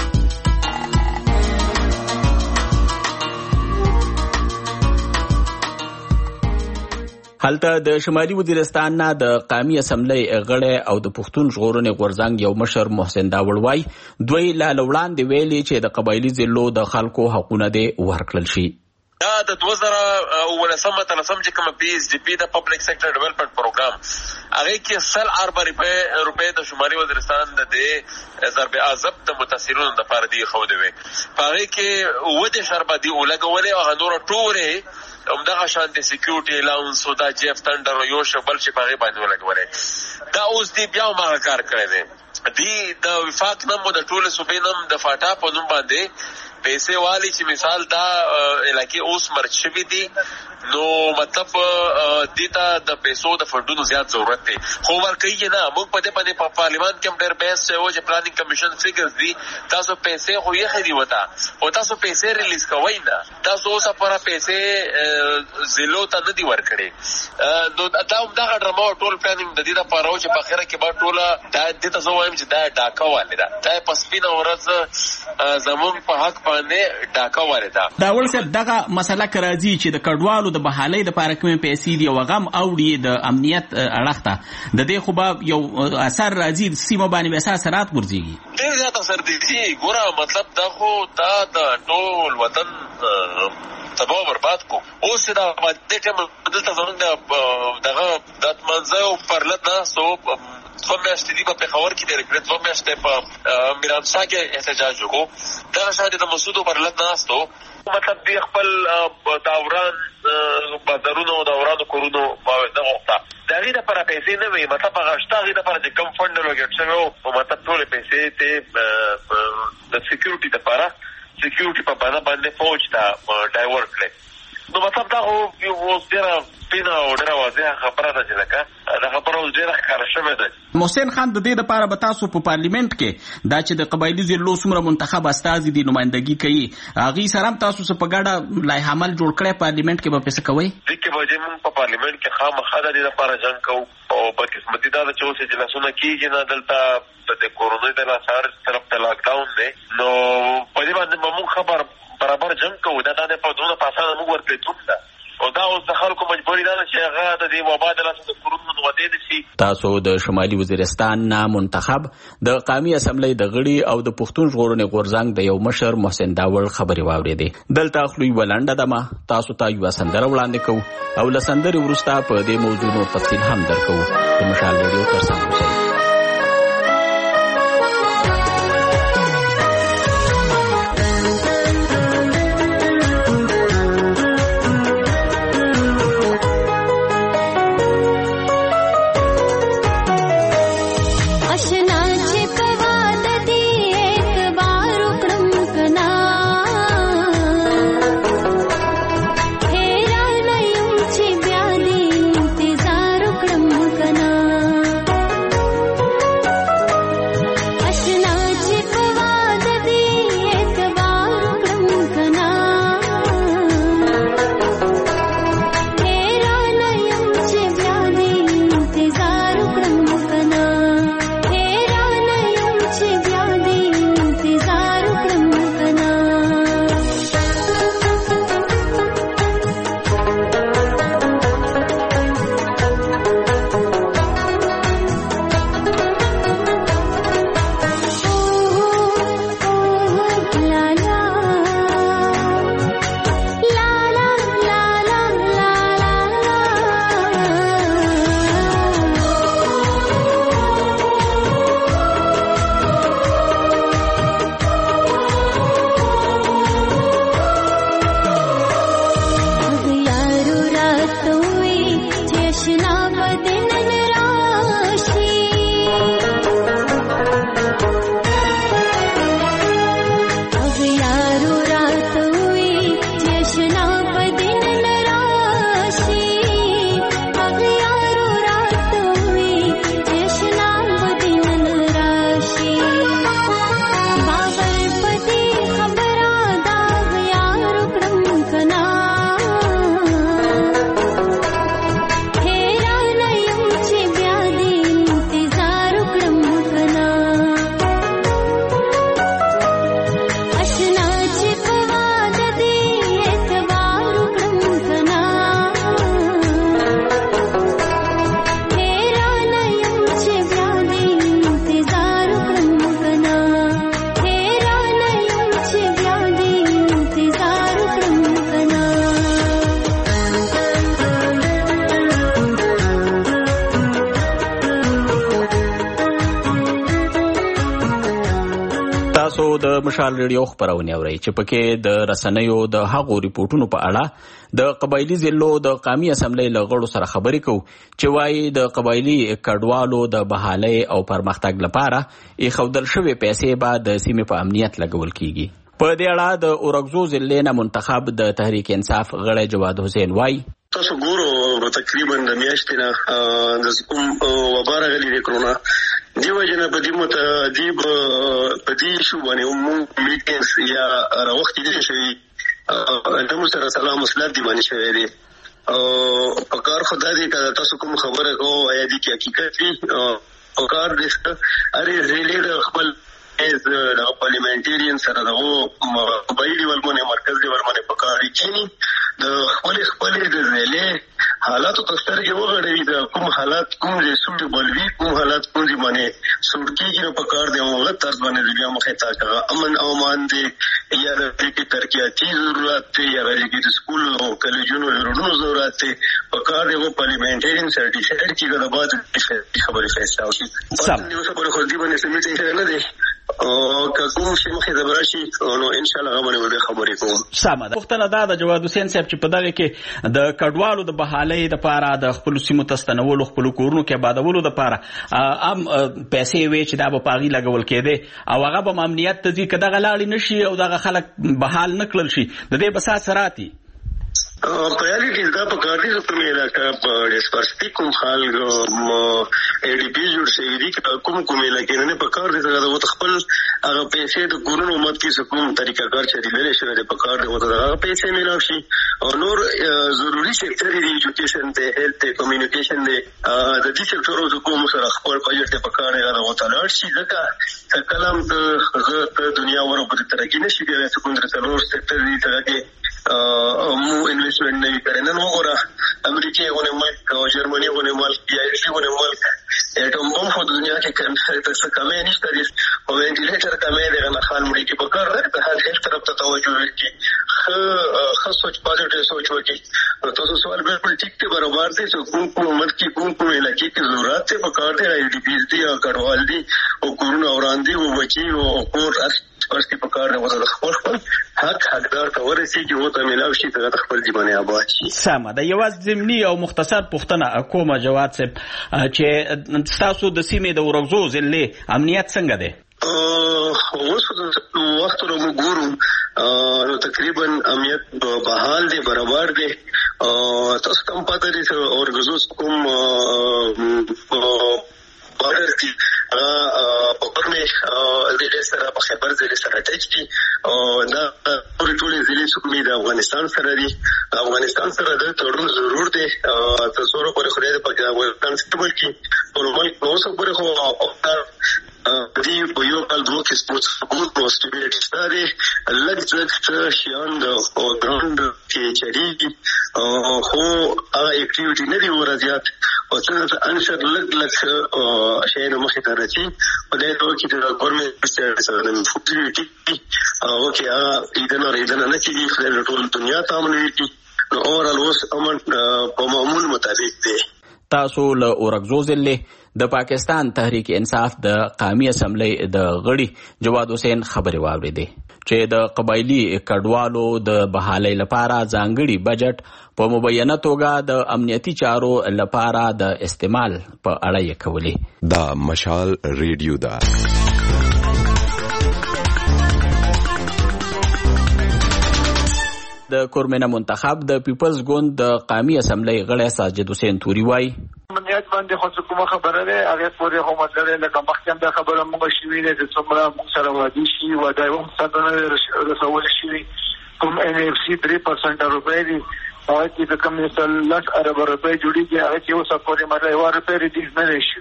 هلته د شمالي وزیرستان نه د قومي اسمبلی غړی او د پښتون ژغورنې غورځنګ یو مشر محسن داوړ وایي دوی لا له وړاندې ویلي چې د قبایلي ضلعو د خلکو حقونه دې ورکړل شي. دا د دوه زره اوولسم اتلسم چې کومه پی ایس ډي پی د پبلک سیکټر ډیولپمنټ پروګرام هغې کې سل اربه روپۍ د شمالي وزیرستان د ضرب عضب د متاثرینو دپاره دي ښودې وې. په هغې کې اووه دېرش اربه دي ولګولې او هغه نوره ټولې همدغه شان د سیکیورټي الاونس او دا جیف تنډر او یو شی بل شي په هغې باندې ولګولې. دا اوس دی بیا هماغه کار کړی دی. دی د وفاق نم د ټولې صوبې نم د فاټا په نوم باندې پیسې والی چې مثال دا علاقې اوس مرچ شوي دي، نو مطلب دې ته د پیسو د فنډونو زیات ضرورت دی، خو ورکوي یې نه. موږ په دې باندې په پارلیمان کې هم ډېر بحث شوی و چې پلانینګ کمیشن فګرز دي، تاسو پیسې خو یخې دي وته، خو تاسو پیسې ریلیز کوئ نه، تاسو اوسه پوره پیسې ضلعو ته نه دي ورکړې. نو دا همدغه ډرامه او ټول پلانینګ د دې دپاره و چې په اخره کې به ټوله دې ته زه وایم چې دا ډاکه والې ده، دا یې په سپینه ورځ زموږ په حق باندې ډاکه والې ده. داول صاحب دغه مسله که راځي چې د کډوالو د بحالۍ دپاره کومې پیسې دي او هغه هم اوړي د امنیت اړخ ته، د دې خو به یو اثر راځي، سیمه باندې به څه اثرات غورځېږي؟ ډېر زیات اثر دی. ګوره مطلب دا خو دا د ټول وطن تباه و برباد کو. اوس دا دې ټایم دلته زموږ دغه د منځه پرلت ناست و دوه میاشتې دي په پېښور کې تېرې کړې، دوه میاشتې په میرانشاه کې احتجاج وکړو، دغه شان د مسعود پرلت ناست و. مطلب دی خپل داوران بازارونو او داورانو کورونو نه غوښته، د هغې دپاره پیسې نه وي، مطلب هغه شته هغې دپاره چې کم فنډ لوګېټ شوی و، مطلب ټولې پیسې ته د سیکیورټي دپاره سیکیورټي په بانه باندې فوج ته ډایورټ کړی. نو مطلب دا خو اوس ډېره سپینه او ډېره واضحه خبره ده چې لکه دا خبره اوس ډېره ښکاره شوې ده. محسن خان، د دې دپاره به تاسو په پارلیمنټ کې دا چې د قبایلي ضلعو څومره منتخب استازي دي نمایندګي کوي، هغې سره هم تاسو څه په ګډه لایحه عمل جوړ کړی، پارلیمنټ کې به پې څه کوئ؟ دې کې به چې موږ په پارلیمنټ کې خامخا د دې دپاره جنګ کوو، او بدقسمتي دا ده چې اوس اجلاسونه کېږي نه، دلته د کورونۍ د لاسار طرف ته لاکډاون دی، نو په دې باندې به موږ خبر برابر جنګ کوو. دا دا په دونه په اسانه موږ ورپرېږدو ده، او دا اوس د خلکو مجبوري ده چې هغه د دې وبا د لاسه د کورونو ودې نه شي. تاسو د شمالي وزیرستان نه منتخب د قومي اسمبلی د غړي او د پښتون ژغورنې غورځنګ د یو مشر محسن داوړ خبرې واورېدې. دلته خلوی ولنډه دمه تاسو ته یوه سندره وړاندې کوو او له سندرې وروسته په دې موضوع نور تفصیل هم درکوو. د مشال ریډیو ترڅنګ اوسئ. تاسو د مشال ریډیو خبرونه اورئ چې پکې د رسنیو د هغو ریپورتونو په اړه د قبایلی ضلعو د قومي اسمبلی لغړو سره خبرې کوو چې وايي د قبایلی کډوالو د بحالۍ او پرمختګ لپاره یې خودل شوی پیسې به د سیمې په امنیت لګول کیږي. په دې اړه د اورګزو ضلع نه منتخب د تحریک انصاف غړی جواد حسین وايي تاسو ګورو تقریبا د میاشتې نه د کوم وبا راغلي د کرونا دیو جنا په دې متعدیب په دې شو باندې مو میټینګز یا راوخت دي شي د مو سره سلام مسلط دی باندې شوی دی او په کار خدای دې کړه تاسو کوم خبره کو آیا دي کې حقیقت وي او کار دې اره ریلې د خپل از د پارلیمنټریان سره دغه قبایلی ولمنه مرکز دی ولمنه په کار کې د خپل خپل د ضلع حالات او تستر کې وغړوي د کوم حالات کوم دې سوټ بلوي کوم حالات کوم دي باندې سوټ کې په کار دی او تر باندې بیا مخه تا کا امن او مان دي یا د دې ترقیاتي ضرورت دی یا د دې سکول او کالجونو ضرورت ضرورت دی په کار دی او پارلیمنټریان سرټیفیکیټ کې د بعد خبرې فیصله وشي سم نو خبره خو دې باندې سمې نه دي او کوم شي مخه زبرشي نو ان شاء الله غوونه به خبرې کوم. سمه ده. وختونه دا د جواد حسین صاحب چې په دغه کې د کډوالو د بحالۍ لپاره د خپل سیمو تستنولو خپل کورونو کې آبادولو لپاره ام پیسې وی چې دا په پاغي لګول کېده او هغه به امنیت ته ځي کده غلاړي نشي او دغه خلک بحال نکړل شي د دې بسات سراتي په یالي کې دا په کار دي چې کومه علاقه په ډیسپرسټي کوم حال ا ډي پی جوړ شي دي کوم کومه علاقه نه په کار دي چې د خپل هغه پیسې د کورونو مت کې کوم طریقه کار چې لري شوی د په کار دی وته هغه پیسې ملو شي او نور ضروري سکتور دی ایجوکیشن ته هیلث ته کمیونیکیشن دی د دې سکتورو د کوم سره خپل بجټ په کار دی هغه وته لړ شي ځکه کلام د دنیا ورو په ترقی نشي کېدای چې کوم درته سکتور دی ته مو انویسټمنټ نه کوي نن وګوره امریکا ونه ملک او جرمني ونه ملک یا ایشي ونه ملک اټوم بم په دنیا کې کوم څه کمې نشته دي او وینټیلیټر کمې دي نه خان مړي کې په کار راځي په هر هیڅ طرف ته توجه وکړي خو خو سوچ پازیټیو سوچ وکړي تاسو سوال بالکل ټیک ته برابر دي چې کوم کوم ملک کې کوم کوم علاقې کې ضرورت ته په کار دي ای ډي پی دي او کډوال دي او کورونه اوراندي او بچي او کور پرستی په کار نه وته خپل خپل حق حقدار ته ورسیږي او ته ملاوي شي ته خپل ځمانه آباد شي. سمه ده. یو ضمني او مختصر پوښتنه کومه جواد صاحب چې تاسو د سیمې د ورغزو ضلع امنیت څنګه دی؟ اوس وخت رو ګورو نو تقریبا امنیت بحال دی برابر دی تاسو کوم پاتې دي ورغزو کوم بارر کی په پرمه د سره په خبر ځای سره ټچ کی او دا ټول ټول ځلې سکمې د افغانستان سره دي افغانستان سره د تړون ضرور دی تاسو ورو پر خوري د افغانستان ستبل کی نورمال اوس په خو دی په یو کال دوه کې سپورتس ګول پروسټیبیټ ستاره لږ څه شیان د ګراوند کې چریږي خو هغه اکټیویټي نه دی ورزيات او څنګه انشر لږ لږ شی نو مخې ته راځي په دې ډول کې د ګورنمنت سره د فوټیویټي او کې هغه ایدنه ایدنه نه کیږي خلک ټول دنیا ته عملي نو اورال اوس امن په معمول مطابق دی. تاسو له اورګزو ضلع د پاکستان تحریک انصاف د قومي اسمبلی د غړي جواد حسین خبري واوریدې چې د قبایلی کډوالو د بحالۍ لپاره ځانګړي بجټ په مبینه توګه د امنیتي چارو لپاره د استعمال په اړه یې کولې. دا مشال ریډیو دا د کورمنه منتخب د پیپلز ګوند د قومي اسمبلی غړی ساجد حسین توري وای امنیت باندې خو کومه خبره ده هغه پورې هم مطلب لکه مخکې د خبره موږ شوې ده چې څومره موږ سره وادي شي ودا هم ستنه رسول شي کوم ان اف سی three percent روپے دي او چې کوم مثال لاس ارب روپے جوړیږي هغه چې اوس پورې مړ یو روپے ریډیز نه شي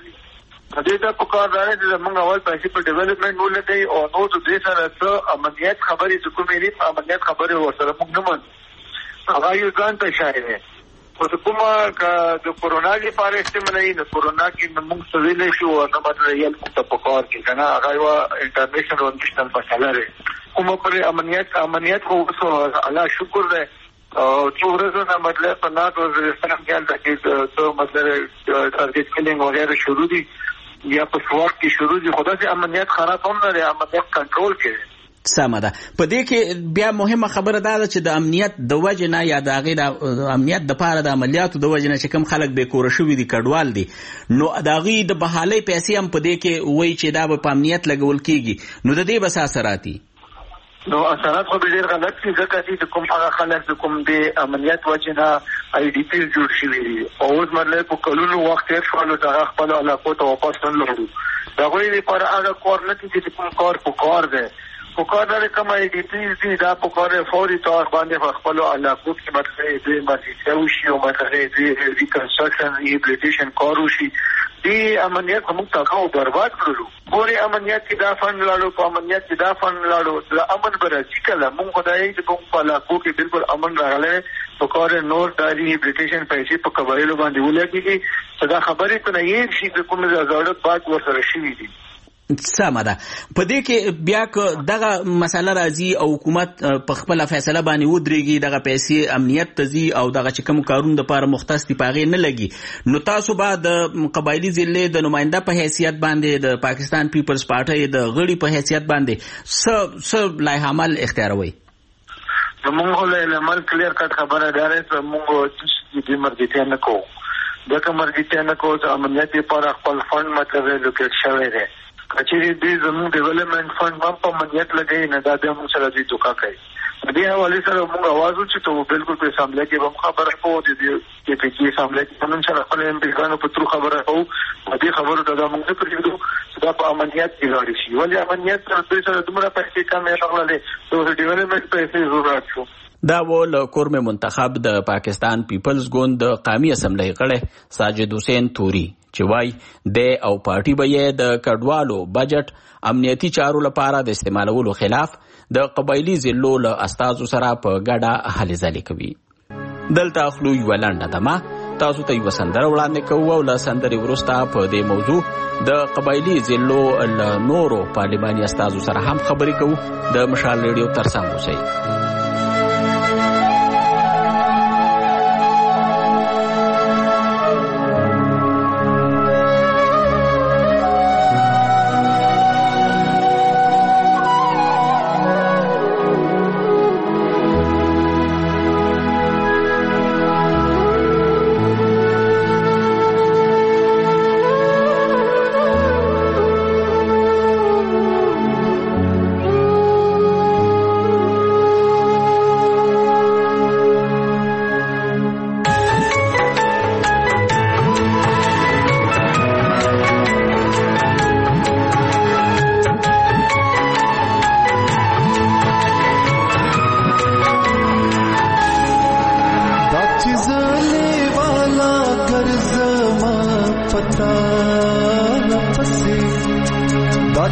دې ته په کار راځي چې موږ اول پیسې په ډیولپمنٹ ولګي او نو د دې سره څه امنیت خبرې چې کومې لري امنیت خبرې ورسره موږ نه مونږ هغه یو ځان ته شایي خو کومه د کورونا لپاره استعمالي د کورونا کې موږ سویل شو نو مطلب یې په پکار کې کنه هغه یو انټرنیشنل او نېشنل مسله ده کومه پر امنیت امنیت خو الله شکر ده او چې ورته مطلب په ناتو ځستان کې د څه مطلب ټارګټ کلینګ وغیرہ شروع دي یا په سواد کې شروع دي خدای چې امنیت خراب هم نه لري امنیت کنټرول کړي سمه ده. په دې کې بیا مهمه خبره ده چې د امنیت د وجه نه یا د هغې د امنیت د پاره د عملیاتو د وجه نه چې کوم خلک بې کوره شوي دي کډوال دي نو د هغې د بحالۍ پیسې هم په دې کې وایي چې دا به په امنیت لګول کېږي نو د دې به څه اثرات دي؟ نو اثرات خو ډېر غلط دي ځکه چې کوم هغه خلک د کوم د امنیت وجه نه آی ډي پی جوړ شوي دي او اوس مطلب په کلونو وخت تېر شو نو هغه خپلو علاقو ته واپس نه لرو د هغوی لپاره هغه کار نه کېږي چې کوم کار په کار دی په کار دا کوم آی ډي پی دي دا په کار فوري طور باندې په خپلو علاقو کې مطلب د مرکزي وشي او مطلب د ریکنسټرکشن ریهابلیټیشن کار وشي دی امنیت هم تاکو برباد کړو پورې امنیت کې دا فن لاړو په امنیت کې دا فن لاړو د امن برابرۍ کله موږ خدای دې کوم په علاقو کې بالکل امن راغلی په کار نور د ریهابلیټیشن پیسې په قبایلو باندې ولګېږي صدا خبرې ته نه یې شي د کوم ضرورت بعد ورسره شوي دي. سمه ده. په دې کې بیا که دغه مسله راځي او حکومت په خپل فیصله باندې ودرېږي دغه پیسې امنیت ته ځي او دغه چې کوم کارونه لپاره مختص دي په هغې نه لګي نو تاسو به د قبایلي ضلع د نماینده په حیثیت باندې د پاکستان پیپلز پارټۍ د غړي په حیثیت باندې څه څه لایحه عمل اختیاروئ؟ موږ له عمل کلیر کټ خبره ده چې موږ دې مرګتیا نه کوو ځکه مرګتیا نه کوو چې امنیت لپاره خپل فنډ مطلب لوکیټ شوی دی چې دې زموږ ډیولپمنٹ فنډ هم په امنیت لګوي نه دا به موږ سره دې دوکه کوي دې حوالې سره موږ اواز وچتو بالکل په اسمبلی کې هم خبره کوو چې دې په کې اسمبلی کې هم سره خپل امریکانو په تر خبره کوو دې خبرو ته دا موږ پرېږدو چې دا په امنیت کې لاړ شي ولې امنیت سره دومره پیسې کمې راغلې نو ډیولپمنٹ پیسې ضرورت شو. دا و له کورمه منتخب د پاکستان پیپلز ګوند د قومي اسمبلی غړی ساجد حسین توري چې وای د او پارټي به یې د کډوالو بجټ امنیتي چارو لپاره د استعمالولو خلاف د قبایلي ضلعو له استازو سره په ګډه هلې ځلې کوي. دلته اخلو یوه لنډه دمه تاسو ته یوه سندره وړاندې کوو او له سندرې وروسته په دې موضوع د قبایلي ضلعو له نورو پارلماني استازو سره هم خبرې کوو. د مشال ریډیو ترڅنګ اوسئ. पता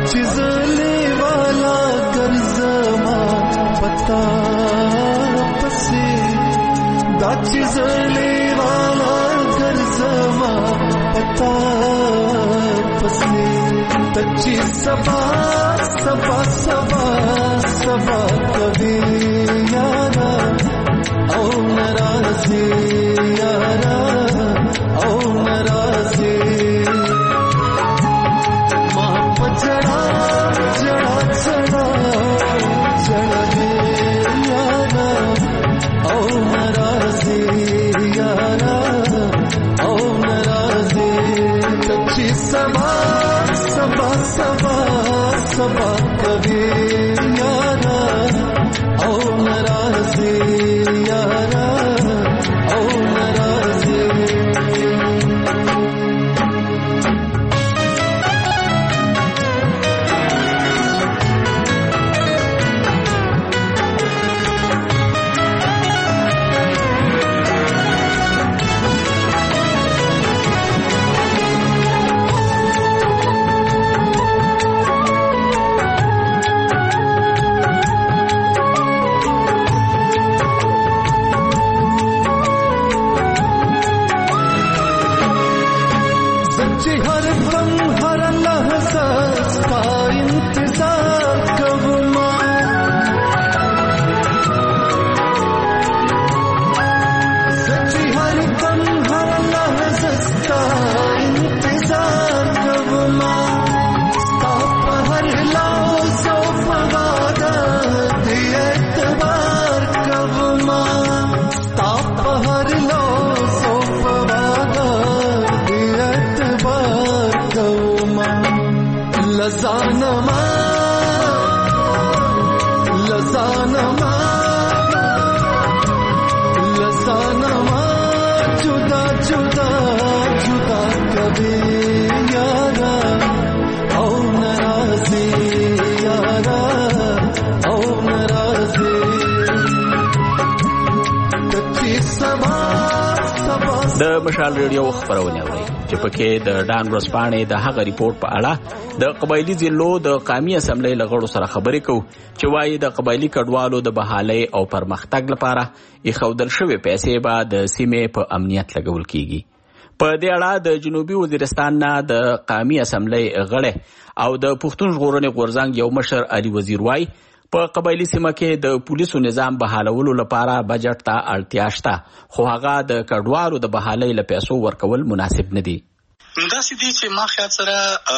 چیزلے والا گرزما پتا پسے دا چیزلے والا گرزما پتا پسے تچی سبا سبا سبا سبا کبھی یارا او ناراضی یارا او ناراضی ماں پچڑا جڑا جڑا جڑا دے یارا او ناراضی یارا او ناراضی تچی سبا سبا سبا سبا کبھی یارا او ناراضی یارا او ناراضی لزانما لزانما لزانما جدا جدا جدا کبھی یارا او ناراضی یارا او ناراضی کچی سبا سبا د مشال ریډیو خبرونه اوري چې پکې د ډان ورسپانې د هغه ریپورت په اړه د قبایلی ضلعو د قومي اسمبلی لغړو سره خبرې کوو چې وایي د قبایلی کډوالو د بحالۍ او پرمختګ لپاره ایښودل شوې پیسې به د سیمې په امنیت لګول کیږي. په دې اړه د جنوبي وزیرستان نه د قومي اسمبلی غړی او د پښتون ژغورنې غورځنګ یو مشر علي وزیر وایي په قبایلی سیمه کې د پولیسو نظام بحالولو لپاره بجټ ته اړتیا شته، خو هغه د کډوالو د بحالۍ له پیسو ورکول مناسب نه دي. داسې دي چې ما خیال سره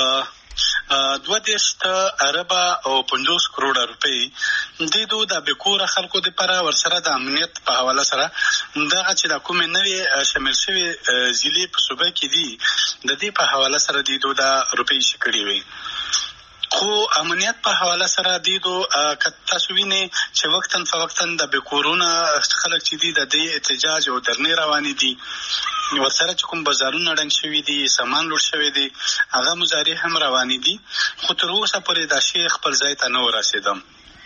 دوه دېرش اربه او پنځوس کروڑه روپۍ د دوی د بېکوره خلکو دپاره ورسره د امنیت په حواله سره دغه چې د کومې نوې شامل شوې ضلعې په صوبه کې دي د دې په حواله سره د دوی د روپۍ ایښې کړې وي. خو امنیت په حواله سره د دو که تاسو وینئ چې وقتاً فوقتاً د بېکورونه خلک چې دي د دې احتجاج او درنې روانې دي، ورسره چې کوم بازارونه ړنګ شوي دي، سامان لوټ شوی دی، هغه مظاهرې هم روانې دي، خو تر اوسه پورې دا شی خپل ځای ته نه ورسېدم.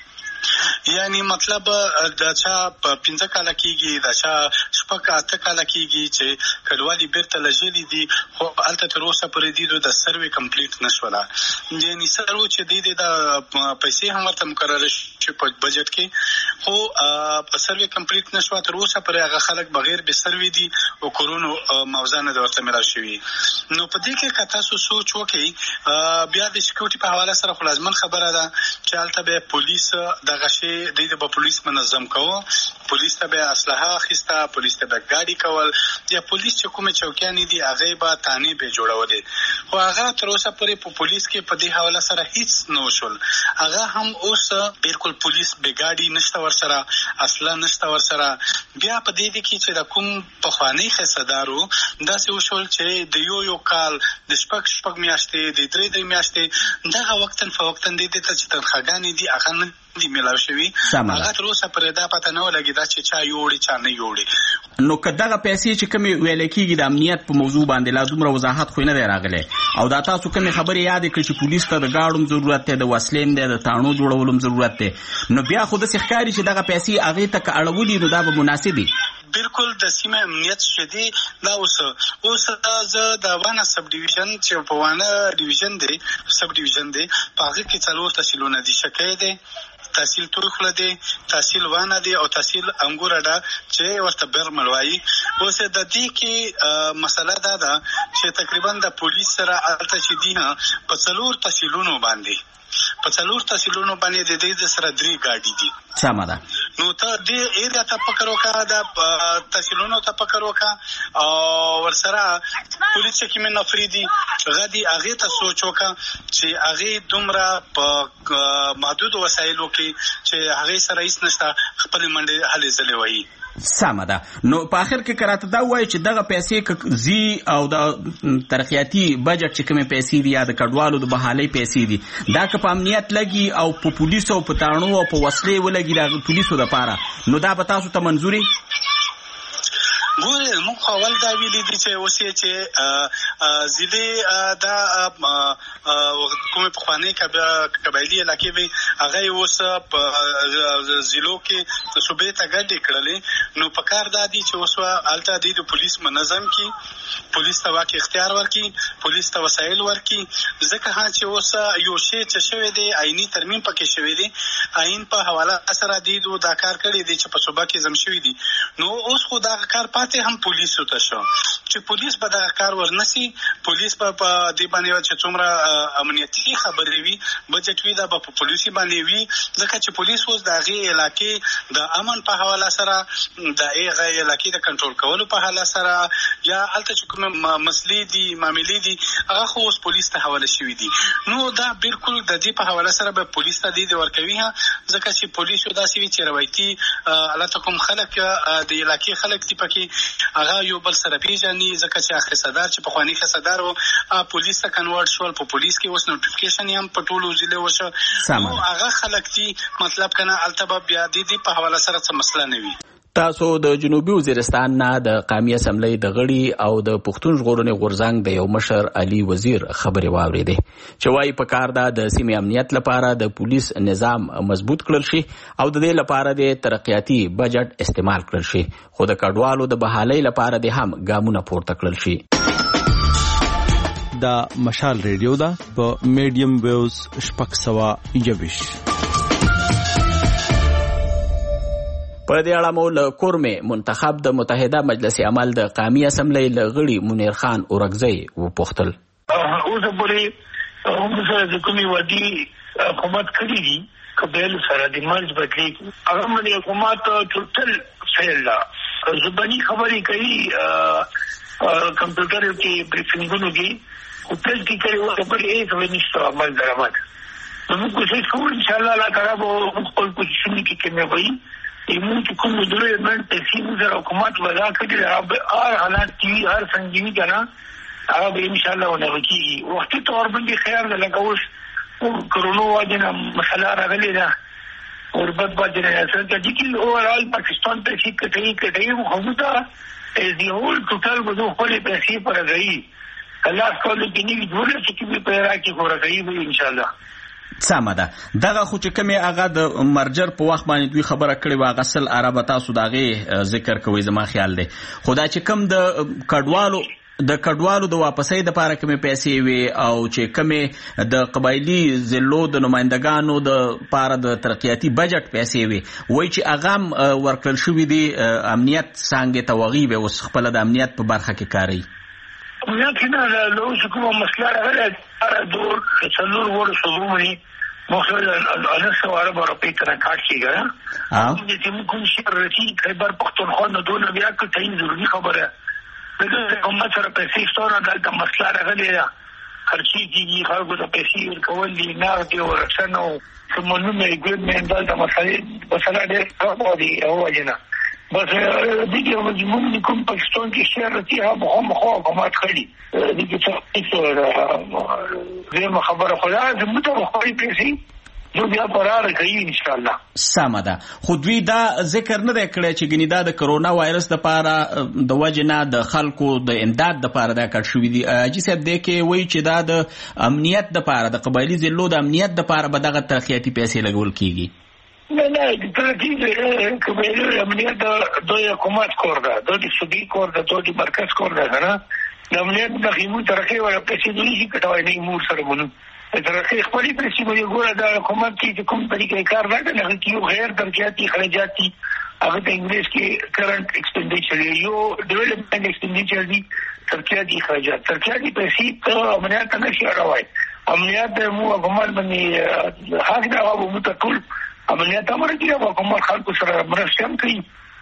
یعنی مطلب دا چا په پنځه کاله کېږي، دا چا شپږ اته کاله کېږي چې کډوالي بیرته لژلي دي، خو هلته تر اوسه پورې د دوی د سروې کمپلیټ نه شوله. یعنې سرو چې دی د پیسې هم ورته مقرره شي په بجټ کې، خو سروې کمپلیټ نه شوه. تر اوسه پورې هغه خلک بغیر بې سروې دي او کورونو موضوع نه ده ورته میلاو شوي. نو په دې کې که تاسو سوچ وکړئ، بیا د سکیورټي په حواله سره خو لازمن خبره ده چې هلته به پولیس دغه شی دوی د به پولیس منظم کوه، پولیس ته به اسلحه اخیسته، پولیس ته به ګاډي کول، یا پولیس چې کومې چوکیانې دي هغې به تانې به جوړولې. خو هغه تر اوسه پورې په پولیس کې په دې حواله سره هیڅ نه وشول. هغه هم اوس بالکل پولیس بې ګاډي نشته ورسره، اسلحه نشته ورسره. بیا په دې کې چې د کوم پخواني حصهدارو داسې وشول چې د یو یو کال د شپږ شپږ میاشتې د درې درې میاشتې دغه وقتاً فوقتاً دې ته چې تنخواګانې دي هغه نه دي میلاو شوي، هغه تر اوسه پورې دا پته نه ولګي دا چې چا یوړي چا نه یوړي. نو که دغه پیسې چې کومې ویلی کېږي د امنیت په موضوع باندې لا دومره وضاحت خو یې نه دی راغلی، او دا تاسو کومې خبرې یادې کړې چې پولیس ته د ګاډو هم ضرورت دی، د وسلې هم دی، د تاڼو جوړولو هم ضرورت دی، نو بیا خو داسې ښکاري چې دغه پیسې هغې ته که اړولي نو دا به مناسبې. بالکل د سیمه امنیت شدي دا اوس اوس زه د وانه سب ډیویژن چې په وانه ډیویژن دی سب ډیویژن دی په هغه کې څلور تحصیلونه دي شکای دي تحصیل توخله دي تحصیل وانه دي او تحصیل انګور اډا چې ورته برمل وایي. اوس د دې کې مسله دا ده چې تقریبا د پولیس سره الته چې دي په څلور تحصیلونو باندې په څلور تحصیلونو باندې د دې سره درې غاډي دي. سمه ده. نو ته دې ایریا ته پکړو کا د تحصیلونو ته پکړو کا او ورسره پولیس کې من نفریدي غدي هغه ته سوچو کا چې هغه دومره په محدود وسایلو کې چې هغه سره هیڅ نشته خپل منډه حل زلې وایي. سمه ده. نو په اخر کې کراته دا وایي چې دغه پیسې زی او د ترقیاتي بجټ چې کومه پیسې دي یا د کډوالو د بحالي پیسې دي دا که په امنیت لګي او په پولیسو او په تاړو او په وسلې ولګي د پولیسو لپاره نو دا به تاسو ته منزوري؟ ګوره موږ اول دا ویلي دي چې اوس یې چې ضلع دا کومې پخوانۍ قبایلي علاقې وي هغه اوس په ضلعو کې صوبې ته ګډې کړلې. نو په کار دا دي چې اوس هلته دوی د پولیس منظم کړي، پولیس ته واک اختیار ورکړي، پولیس ته وسایل ورکړي. ځکه چې اوس یو شی چې شوی دی آئیني ترمیم پکې شوی دی، آئین په حواله سره دوی دا کار کړی دی چې په صوبه کې ضم شوي دي. نو اوس خو دغه کار ته هم پولیسو ته شو چې پولیس به دغه کار ورنسي. پولیس په دې باندې چې څومره امنیتي خبرې وي بجټ وي دا په پولیسي باندې وي، ځکه چې پولیس اوس د هغې علاقې د امن په حواله سره د هغې علاقې د کنټرول کولو په حواله سره یا هلته چې کومه مسلې دي معاملې دي هغه خو اوس پولیس ته حواله شوي دي. نو دا بالکل د دې په حواله سره به پولیس ته دې ورکوي، ځکه چې پولیس یو داسې وي چې روایتي هلته کوم خلک د علاقې خلک دي پکې هغه یو بل سره پیژني، ځکه چې خصدار چې پخواني خصدار و پولیس ته کنورټ شول، په پولیس کې اوس نوټیفیکیشن هم په ټولو ضلعو وشو. نو هغه خلک دي مطلب کنه هلته به بیا د دې په حواله سره څه مسله نه وي. تاسو د جنوبي وزیرستان نه د قومي اسمبلی د غړي او د پښتون ژغورنې غورځنګ د یو مشر علي وزیر خبرې واورېدې چې وايي په کار ده د سیمې امنیت لپاره د پولیس نظام مضبوط کړل شي او د دې لپاره د ترقیاتي بجټ استعمال کړل شي، خو د کډوالو د بحالۍ لپاره د هم ګامونه پورته کړل شي. دا مشال ریډیو ده په میډیم ویوز شپږ سوه یویش. په دې اړه مو له کورمې منتخب د متحده مجلس عمل د قومي اسمبلی له غړي منیر خان اورګزی وپوښتل. اوس پورې هم سره د کومې وادي حکومت کړی دي قبایل سره د مرج بدلی هغه باندې حکومت ټوټل فیل ده. زبانی خبرې کوي کمپیوټر کې بریفینګونو کې هوټل کې کوي او په دې څه ونیسته عمل درآمد. نو کوشش کوو ان شاء الله الله تعالی به خپل پوزیشن کې کې وي ایمون کی کوم مدره من تفصیل در حکومت وضع کړي اب هر حالات کې هر سنجیوي کنا هغه ان شاء الله ونغکی وختي تور باندې خیال لګوش او کرونا واجنه مسله راغلي ده اور بد بد نه څنګه چې اوورال پاکستان ته شي کټي کټي همدا دی هول ټوټل بدو خپل پیسې پر غي الله تعالی دې نیو جوړه چې په پیرا کې ورغي ان شاء الله. سمه ده. دغه خو چې کومې هغه د مرجر په وخت باندې دوی خبره کړې وه هغه سل اربه تاسو د هغې ذکر کوئ زما خیال دی، خو دا چې کوم د کډوالو د کډوالو د واپسۍ دپاره کومې پیسې وي او چې کومې د قبایلي ضلعو د نمایندګانو د پاره د ترقیاتي بجټ پیسې وي وایي چې هغه هم ورکړل شوي دي امنیت څانګې ته وغي به اوس خپله د امنیت په برخه کې کاروي. امنیت نه له اوس کومه مسله راغله دور څلور وړو شروع مخرج الاسو عرب روپے تر کاټ کیږي ها چې موږ کوم شي رچی خیبر پختونخوا نه دونه بیا که تعین ضروری خبره ده دغه سره پیسې ستوره دلته مسله راغلې ده خرچي کیږي خلکو ته پیسې ورکول دي نه دی ورسنه کومونه ایګریمنټ دلته مسله مسله ډېر کار دی او وجنه بس دغه موږ کوم پاکستان کې شهر رچی هم هم خو حکومت کړی دغه څه زه خبره خلا زموږ ته خو پیسې جو بیا قرار کوي ان شاء الله. سمه ده. خو دوی دا ذکر نه دی کړی چې ګنې دا د کرونا وایرس دپاره د وجې نه د خلکو د امداد دپاره دا کټ شوي دي. حاجي صاحب دی کې وایي چې دا د امنیت دپاره د قبایلي ضلعو د امنیت دپاره به دغه ترقیاتي پیسې لګول کیږي. نه نه د ترتیب قبایلو امنیت د حکومت کور ده، د صوبې کور ده، د مرکز کور ده کنه. د امنیت د خیمو ترقی ولا پیسې نشي کټوي نه مور سره مونږ ترقی خپل پیسې به ګوره د حکومت کې کوم طریقې کار نه کوي هغه کې غیر درجاتي خرجات دي، هغه د انګلیس کې کرنٹ ایکسپنډیچر یو ډیولپمنٹ ایکسپنډیچر دي، ترقیاتي خرجات ترقیاتي پیسې ته امنیت نه شي راوړای. امنیت مو حکومت باندې حق دا و مو ته ټول امنیت امر کې او حکومت خلکو سره مرسته هم کوي.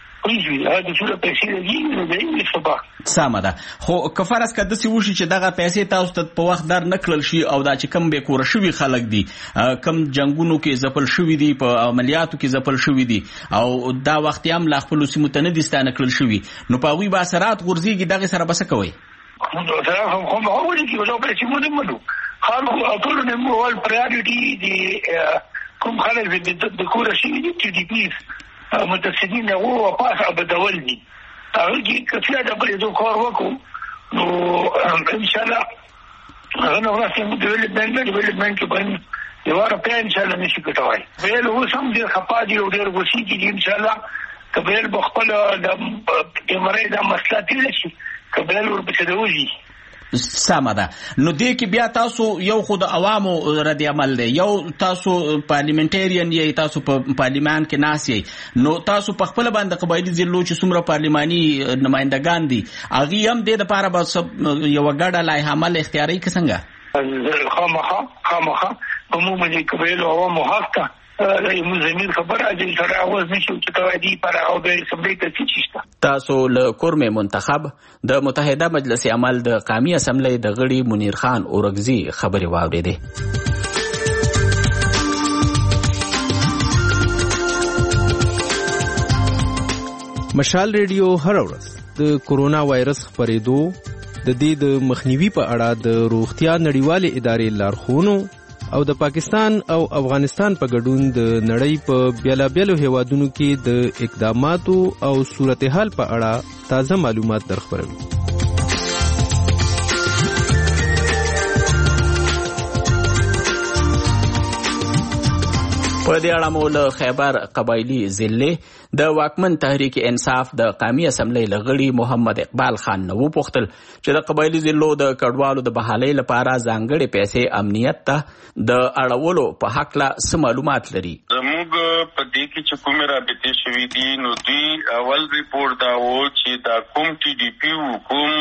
سمه ده، خو کفارس که داسې وشي چې دغه پیسې تاسو ته په وخت در نه کړل شي او دا چې کم بې کوره شوي خلک دي، کم جنګونو کې ځپل شوي دي، په عملیاتو کې ځپل شوي دي او دا وخت هم لا خپلو سیمو ته نه دي ستانه کړل شوي، نو په هغوی به اثرات غورځېږي، دغې سره به څه کوئ؟ کوم خلک د کوره شوي دي ټي ډي پیز متصدین هغه پاسه بدول دي، هغه کې کله د بلې کار وکړو نو ان شاء الله هغه نو راځي د ډیولپمنٹ ډیولپمنٹ کې باندې یو راپې ان شاء الله نشي کټوای. ویل هو سم دي خپا دي او ډېر وسی دي ان شاء الله کبل بخپل د امرای د مسلاتي شي کبل ورپسې دوی. سمه ده، نو دې کې بیا تاسو یو خود عوامو رد عمل دی، یو تاسو پارلیمنټریان یې، تاسو په پارلیمان کې ناس یې، نو تاسو په خپل باندې قبایلي ضلعو چې څومره پارلیماني نمایندګان دي هغې هم دې دپاره به یوه ګډه لایحه عمل اختیاروي که څنګه؟ خامخا خامخا عموما د قبایلو عوامو حق ته زمین خبره دې سره اواز نشو چې توادی پر او د اسمبلی ته چیشته. تاسو له کورمه منتخب د متحده مجلس عمل د قومي اسمبلی د غړي منیر خان اورګزي خبري واوریده. مشال ریډیو هر ورځ د کورونا وایرس خپرېدو د دې د مخنیوي په اړه د روغتیا نړیوالې ادارې لارښوونو او د پاکستان او افغانستان په ګډون د نړۍ په بیلابیلو هیوادونو کې د اقداماتو او صورتحال په اړه تازه معلومات درخبروي. په دې اړه مو له خیبر قبایلي ضلع د واکمن تحریک انصاف د قومي اسمبلی له غړي محمد اقبال خان نه وپوښتل چې د قبایلي ضلعو د کډوالو د بحالۍ لپاره ځانګړې پیسې امنیت ته د اړولو په هکله څه معلومات لري. زموږ په دې کې چې کومې رابطې شوي دي نو دوی اول ریپورټ دا و چې دا کوم ټي ډي پي و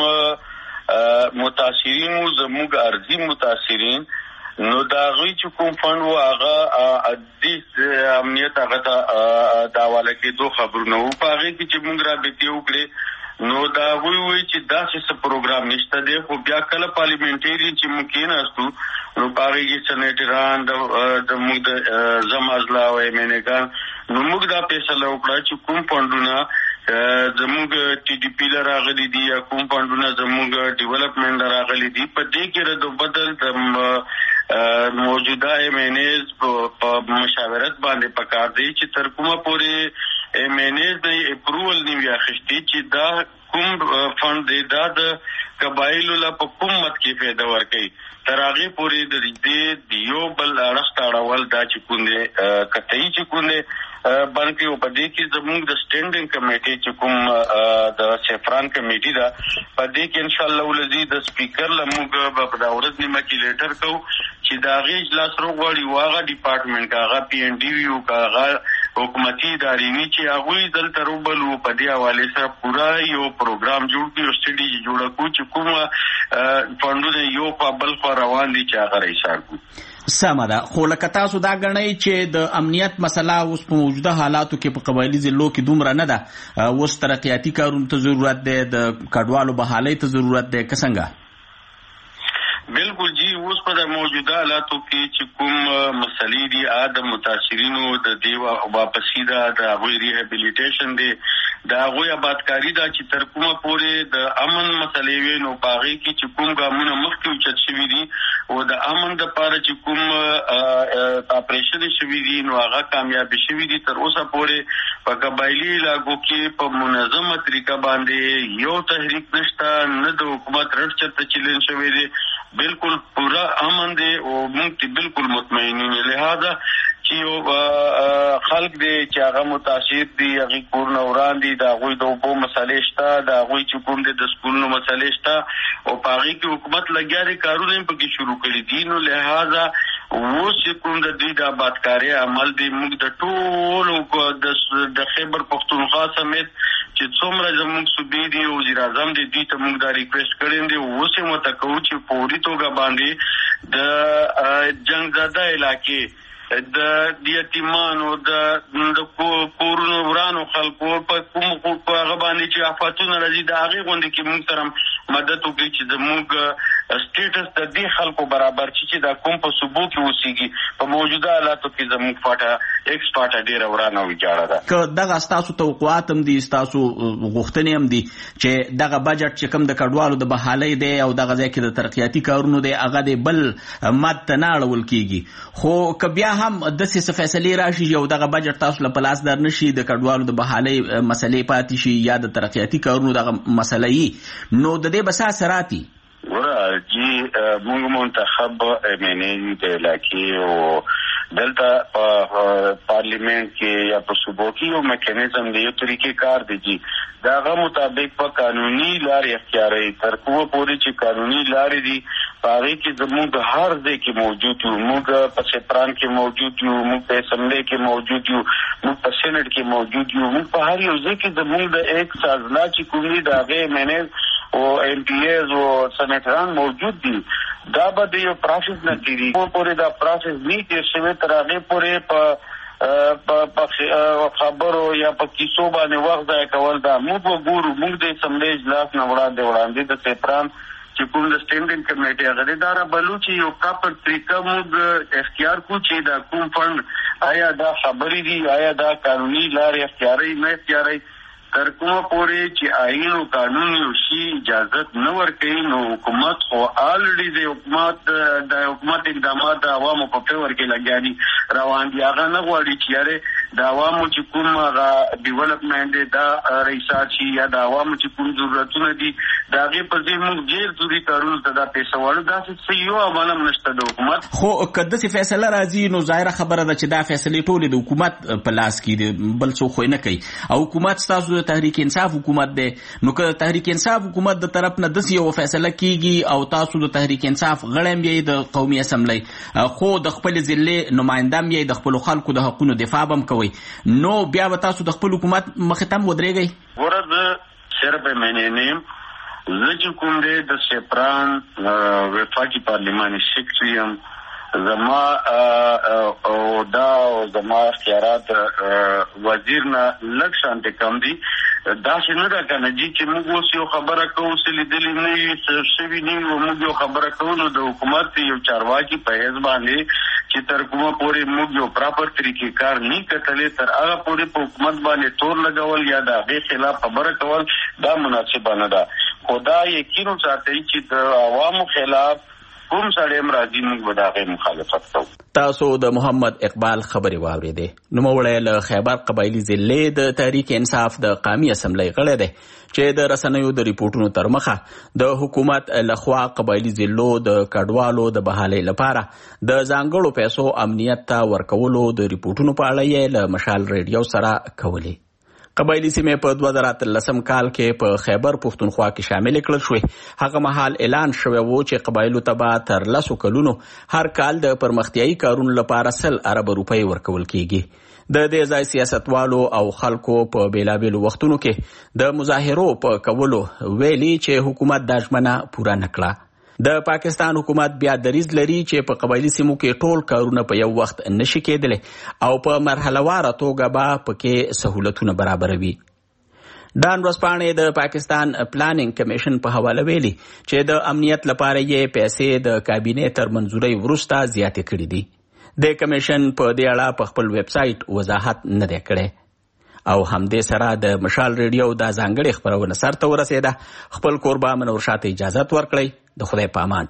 کوم متاثرین و زموږ ارضي متاثرین نو دا غوی چې کوم فند و هغه د امنیت هغه ته د حواله کېدو خبرونه وو. په هغې کې چې موږ رابطې وکړې نو دا غوی وایي چې داسې څه پروګرام نشته دی، خو بیا کله پارلیمنټرین چې موږ کېناستو نو په هغې کې سنیټران د موږ د زمازلا او ایم این اګان نو موږ دا فیصله وکړه چې کوم فنډونه زموږ ټي ډي پي له راغلي دي یا کوم فنډونه زموږ ډیولپمنټ له راغلي دي په دې کې رد و بدل د موجوده ایم این ایز په مشاورت باندې پکار دی چې تر کومه پورې ایم این ایز د اپروول نیوي اخیستي چې دا کوم فند دی دا د قبایلو له په کوم مت کې فایده ورکوي تر هغې پورې د دې یو بل اړخ ته اړول دا چې کوم دی قطعي چې کوم دی بلکې په دې کې زموږ د سټینډینګ کمیټې چې کوم د سیفران کمیټې ده په دې کې انشاءالله ولزي د سپیکر له موږ به په دا ورځ نیمه کې لیټر کوو چې د هغې اجلاس روغواړي و هغه ډیپارټمنټ هغه پی این ډي وي که هغه حکومتي ادارې وي چې هغوی دلته روبلو په دې حوالې سره پوره یو پروګرام جوړ کړي او سټډي جوړه کړو چې کومه فنډونه یو خوا بل خوا روان دي چې هغه راایشار کړو. سمه ده، خو لکه تاسو دا ګڼئ چې د امنیت مسله اوس په موجوده حالاتو کې په قبایلي ضلعو کې دومره نه ده، اوس ترقیاتي کارونو ته ضرورت دی، د کډوالو بحالۍ ته ضرورت دی که څنګه؟ بالکل جی، اوس په د موجوده حالاتو کې چې کوم مسلې دي د متاثرینو د دې واپسي ده، د هغوی ریهیبلیټیشن دی، د هغوی آبادکاري ده چې تر کومه پورې د امن مسلې وي نو په هغې کې چې کوم ګامونه مخکې اوچت شوي دي او د امن دپاره چې کوم اپریشنې شوي دي نو هغه کامیابي شوي دي. تر اوسه پورې په قبایلي علاقو کې په منظمه طریقه باندې یو تحریک نشته، نه د حکومت رټ چرته چلن شوی دی، بالکل پورا امن دی او موږ ته بالکل مطمئنین. لہذا چې خلک دي چې هغه متاثر دي هغه کورونه وړاندې دا غوي د اوبو مسلې شته دا غوي چې کوم د سکولونو مسلې شته او پاغي کې حکومت لګیا دي کارونه په کې شروع کړي دي نو لہذا و چې کوم د دې د آبادکاري عمل دی موږ د ټولو د خیبر پختونخوا سمیت چې څومره زموږ صوبې دي او وزیر اعظم دي دې ته موږ دا ریکوست کړی دی و چې متکو چې فوري توګه باندې د جنگ زده علاقې د یتیمانو د کورونو ورانو خلکو په کوم په هغه باندې چې آفاتونه راځي د هغې غوندې کې موږ سره مدد وکړي چې زموږ سټیټس د دې خلکو برابر چې چې دا کوم په صوبو کې اوسېږي په موجوده حالاتو کې زموږ فاټه ایکس فاټه ډېره ورانه او ویجاړه ده. که دغه ستاسو توقعات هم دي ستاسو غوښتنې هم دي چې دغه بجټ چې کوم د کډوالو د بحالۍ دی او دغه ځای کې د ترقیاتي کارونو دی هغه دی بل مد ته نه اړول کېږي خو که بیا هم داسې څه فیصلې راشي او دغه بجټ تاسو له په لاس در نشي د کډوالو د بحالۍ مسلې پاتې شي یا د ترقیاتي کارونو دغه مسله یي نو د دې به څه اثرات وي؟ ورا جی موږ منتخب امینین د علاقې او دلته په پارلیمنت کې یا په صوبو کې یو میکانیزم دی یو طریقې کار دی جی داغه مطابق په قانوني لارې اختیاري تر کومه پورې چې قانوني لارې دي پاره کې زموږ هر ځای کې موجود یو موږ په سپران کې موجود یو موږ په اسمبلی کې موجود یو موږ په سېنات کې موجود یو موږ په هر یو ځای کې زموږ د ایک سازنا چې کومي داغه مینه او ایم پی ایز او سېنیټران موجود دي دا به یو پروسس نه کیږي په پورې دا پروسس نه کې شوی تر هغه پورې په په خبرو یا په کیسو باندې وخت ځای کول دا موږ وګورو موږ د اسمبلی اجلاس نه وړاندې وړاندې د سپران چې کوم د سټینډینګ کمیټې هغه دارا بلوچي یو پراپر طریقه موږ اختیار کو چې دا کوم فند آیا دا خبرې دي آیا دا قانوني لارې اختیاري نه اختیاري تر کومه پورې چې آئین او قانون یو شی اجازت نه ورکوي نو حکومت خو آلریډي د حکومت د حکومت اقدامات د عوامو په فیور کې لګیا دي روان دي هغه نه غواړي چې یاره د عوامو چې کوم هغه ډیولپمنټ دی دا ریسارچ یا د عوامو چې کوم ضرورتونه دي د هغې په ځای موږ ډېر ضروري کارونو ته دا پیسه واړو داسې څه یو عمل هم نشته د حکومت خو که داسې فیصله راځي نو ظاهره خبره ده چې دا فیصلې ټولې د حکومت په لاس کې دي بل څوک خو یې نه کوي او حکومت ستاسو تحریک انصاف حکومت دی نو که تحریک انصاف حکومت د طرف نه داسې یو فیصله کیږي او تاسو د تحریک انصاف غړی هم یې د قومي اسمبلی خو د خپلې ضلعې نماینده هم یې د خپلو خلکو د حقونو دفاع به هم کوئ نو بیا به تاسو د خپل حکومت مخې ته هم ودرېږئ؟ ګوره زه صرف امینین یم زه چې کوم دی د سپران وفاقي پارلماني سیکرټري یم زما او دا او زما اختیارات وزیر نه لږ شانتې کم دي داسې نه ده که نه جي چې موږ اوس یو خبره کوو څه لیدلې نه وي څه شوي نه وي موږ یو خبره کوو نو د حکومت یو چارواکي په حیث باندې چې تر کومه پورې موږ یو پراپر طریقې کار نه کتلې تر هغه پورې په حکومت باندې تور لګول یا د هغې خلاف خبره کول دا مناسبه نه ده خو دا یقین وساتئ چې د عوامو خلاف کوم سړی هم راځي موږ به د هغې مخالفت کوو. تاسو د محمد اقبال خبرې واورېدې نوموړی له خیبر قبایلي ضلعې د تحریک انصاف د قامي اسمبلی غړی دی چې د رسنیو د ریپورټونو تر مخه د حکومت لخوا قبایلي ضلعو د کډوالو د بحالۍ لپاره د ځانګړو پیسو امنیت ته ورکولو د ریپورټونو په اړه یې له مشال ریډیو سره کولې. قبایلي سیمې په دوه زره اتلسم کال کې په خیبر پښتونخوا کې شامل کړل شوې هغه مهال اعلان شوی و چې قبایلو ته به تر لسو کلونو هر کال د پرمختیایي کارونو لپاره سل اربه روپۍ ورکول کیږي. د دې ځای سیاستوالو او خلکو په بیلابیلو وختونو کې د مظاهرو په کولو ویلي چې حکومت دا ژمنه پوره نه کړه. د پاکستان حکومت بیا دریځ لري چې په قبایلي سیمو کې ټول کارونه په یو وخت نشي کېدلی او په مرحله واره توګه به پکې سهولتونه برابروي. ډان ورځپاڼې د پاکستان پلانینګ کمیشن په حواله ویلي چې د امنیت لپاره یې پیسې د کابینې تر منظورۍ وروسته زیاتې کړي دي. د کمیشن په دې اړه په خپل ویب سایټ وضاحت نه دی کړی. او همدې سره د مشال ریډیو دا ځانګړې خپرونه سرته ورسېده. خپل کوربه منور شاه ته اجازت ورکړئ. د خدای په امان.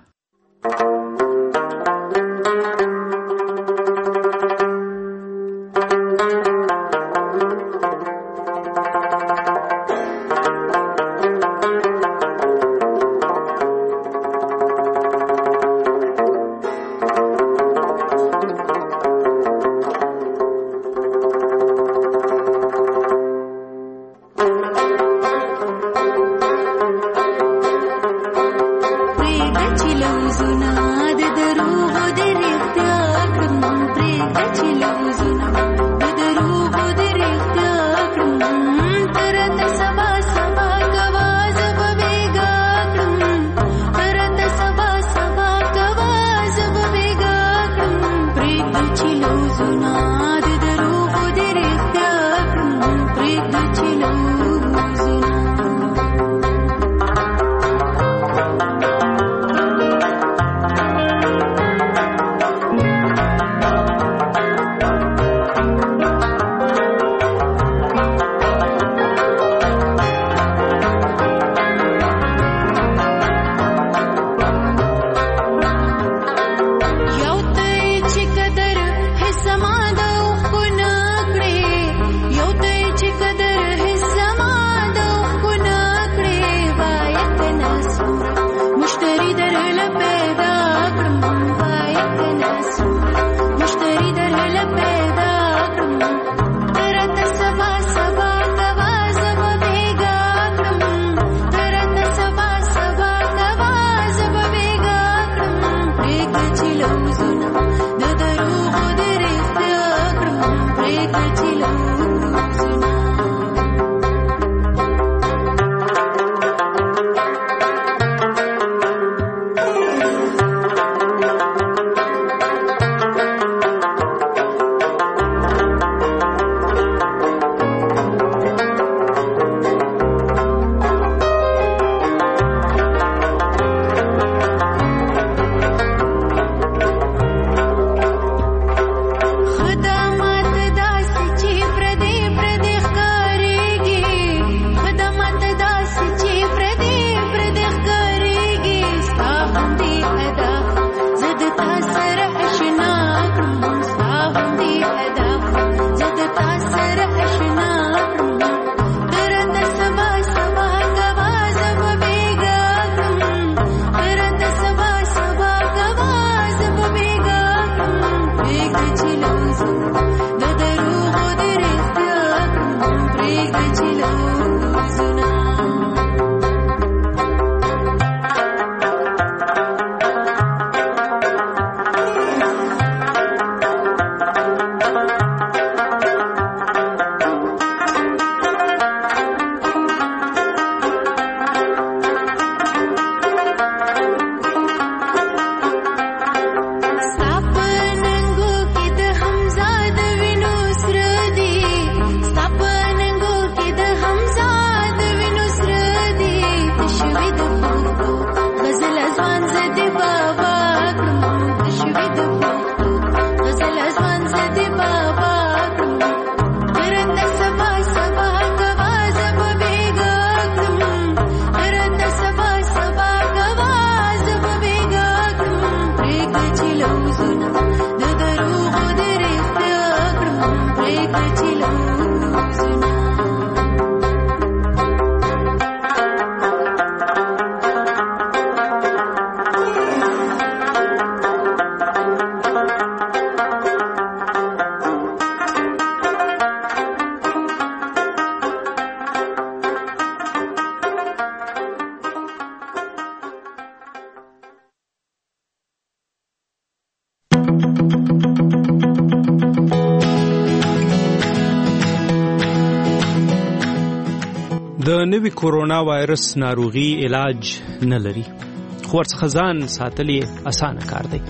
د نوي کورونا وایرس ناروغي علاج نه لري، خو ورڅخه ځان ساتل یې اسانه کار دی.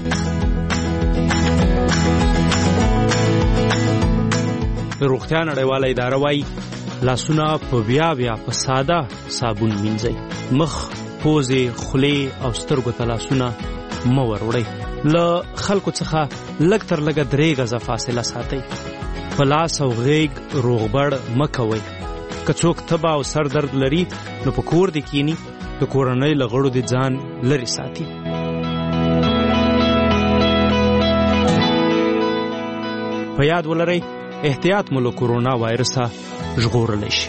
د روغتیا نړیواله اداره وایي لاسونه په بیا بیا په ساده صابون مینځئ. مخ، پوزې، خولې او سترګو ته لاسونه مه وروړئ. له خلکو څخه لږ تر لږه درې غزه فاصله ساتئ. په لاس او غیږ روغبړ مه کوئ. که څوک تبه او سر درد لري نو په کور دې کینی، د کورنۍ له غړو دې ځان لرې ساتي. په یاد ولرئ احتیاط مو له کورونا وایرسه ژغورلی شي.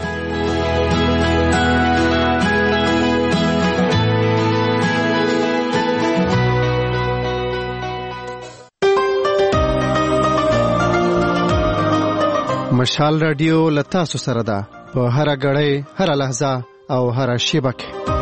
مشال رادیو له تاسو سره ده په هره غړۍ، هره لحظه او هره شیبه کې.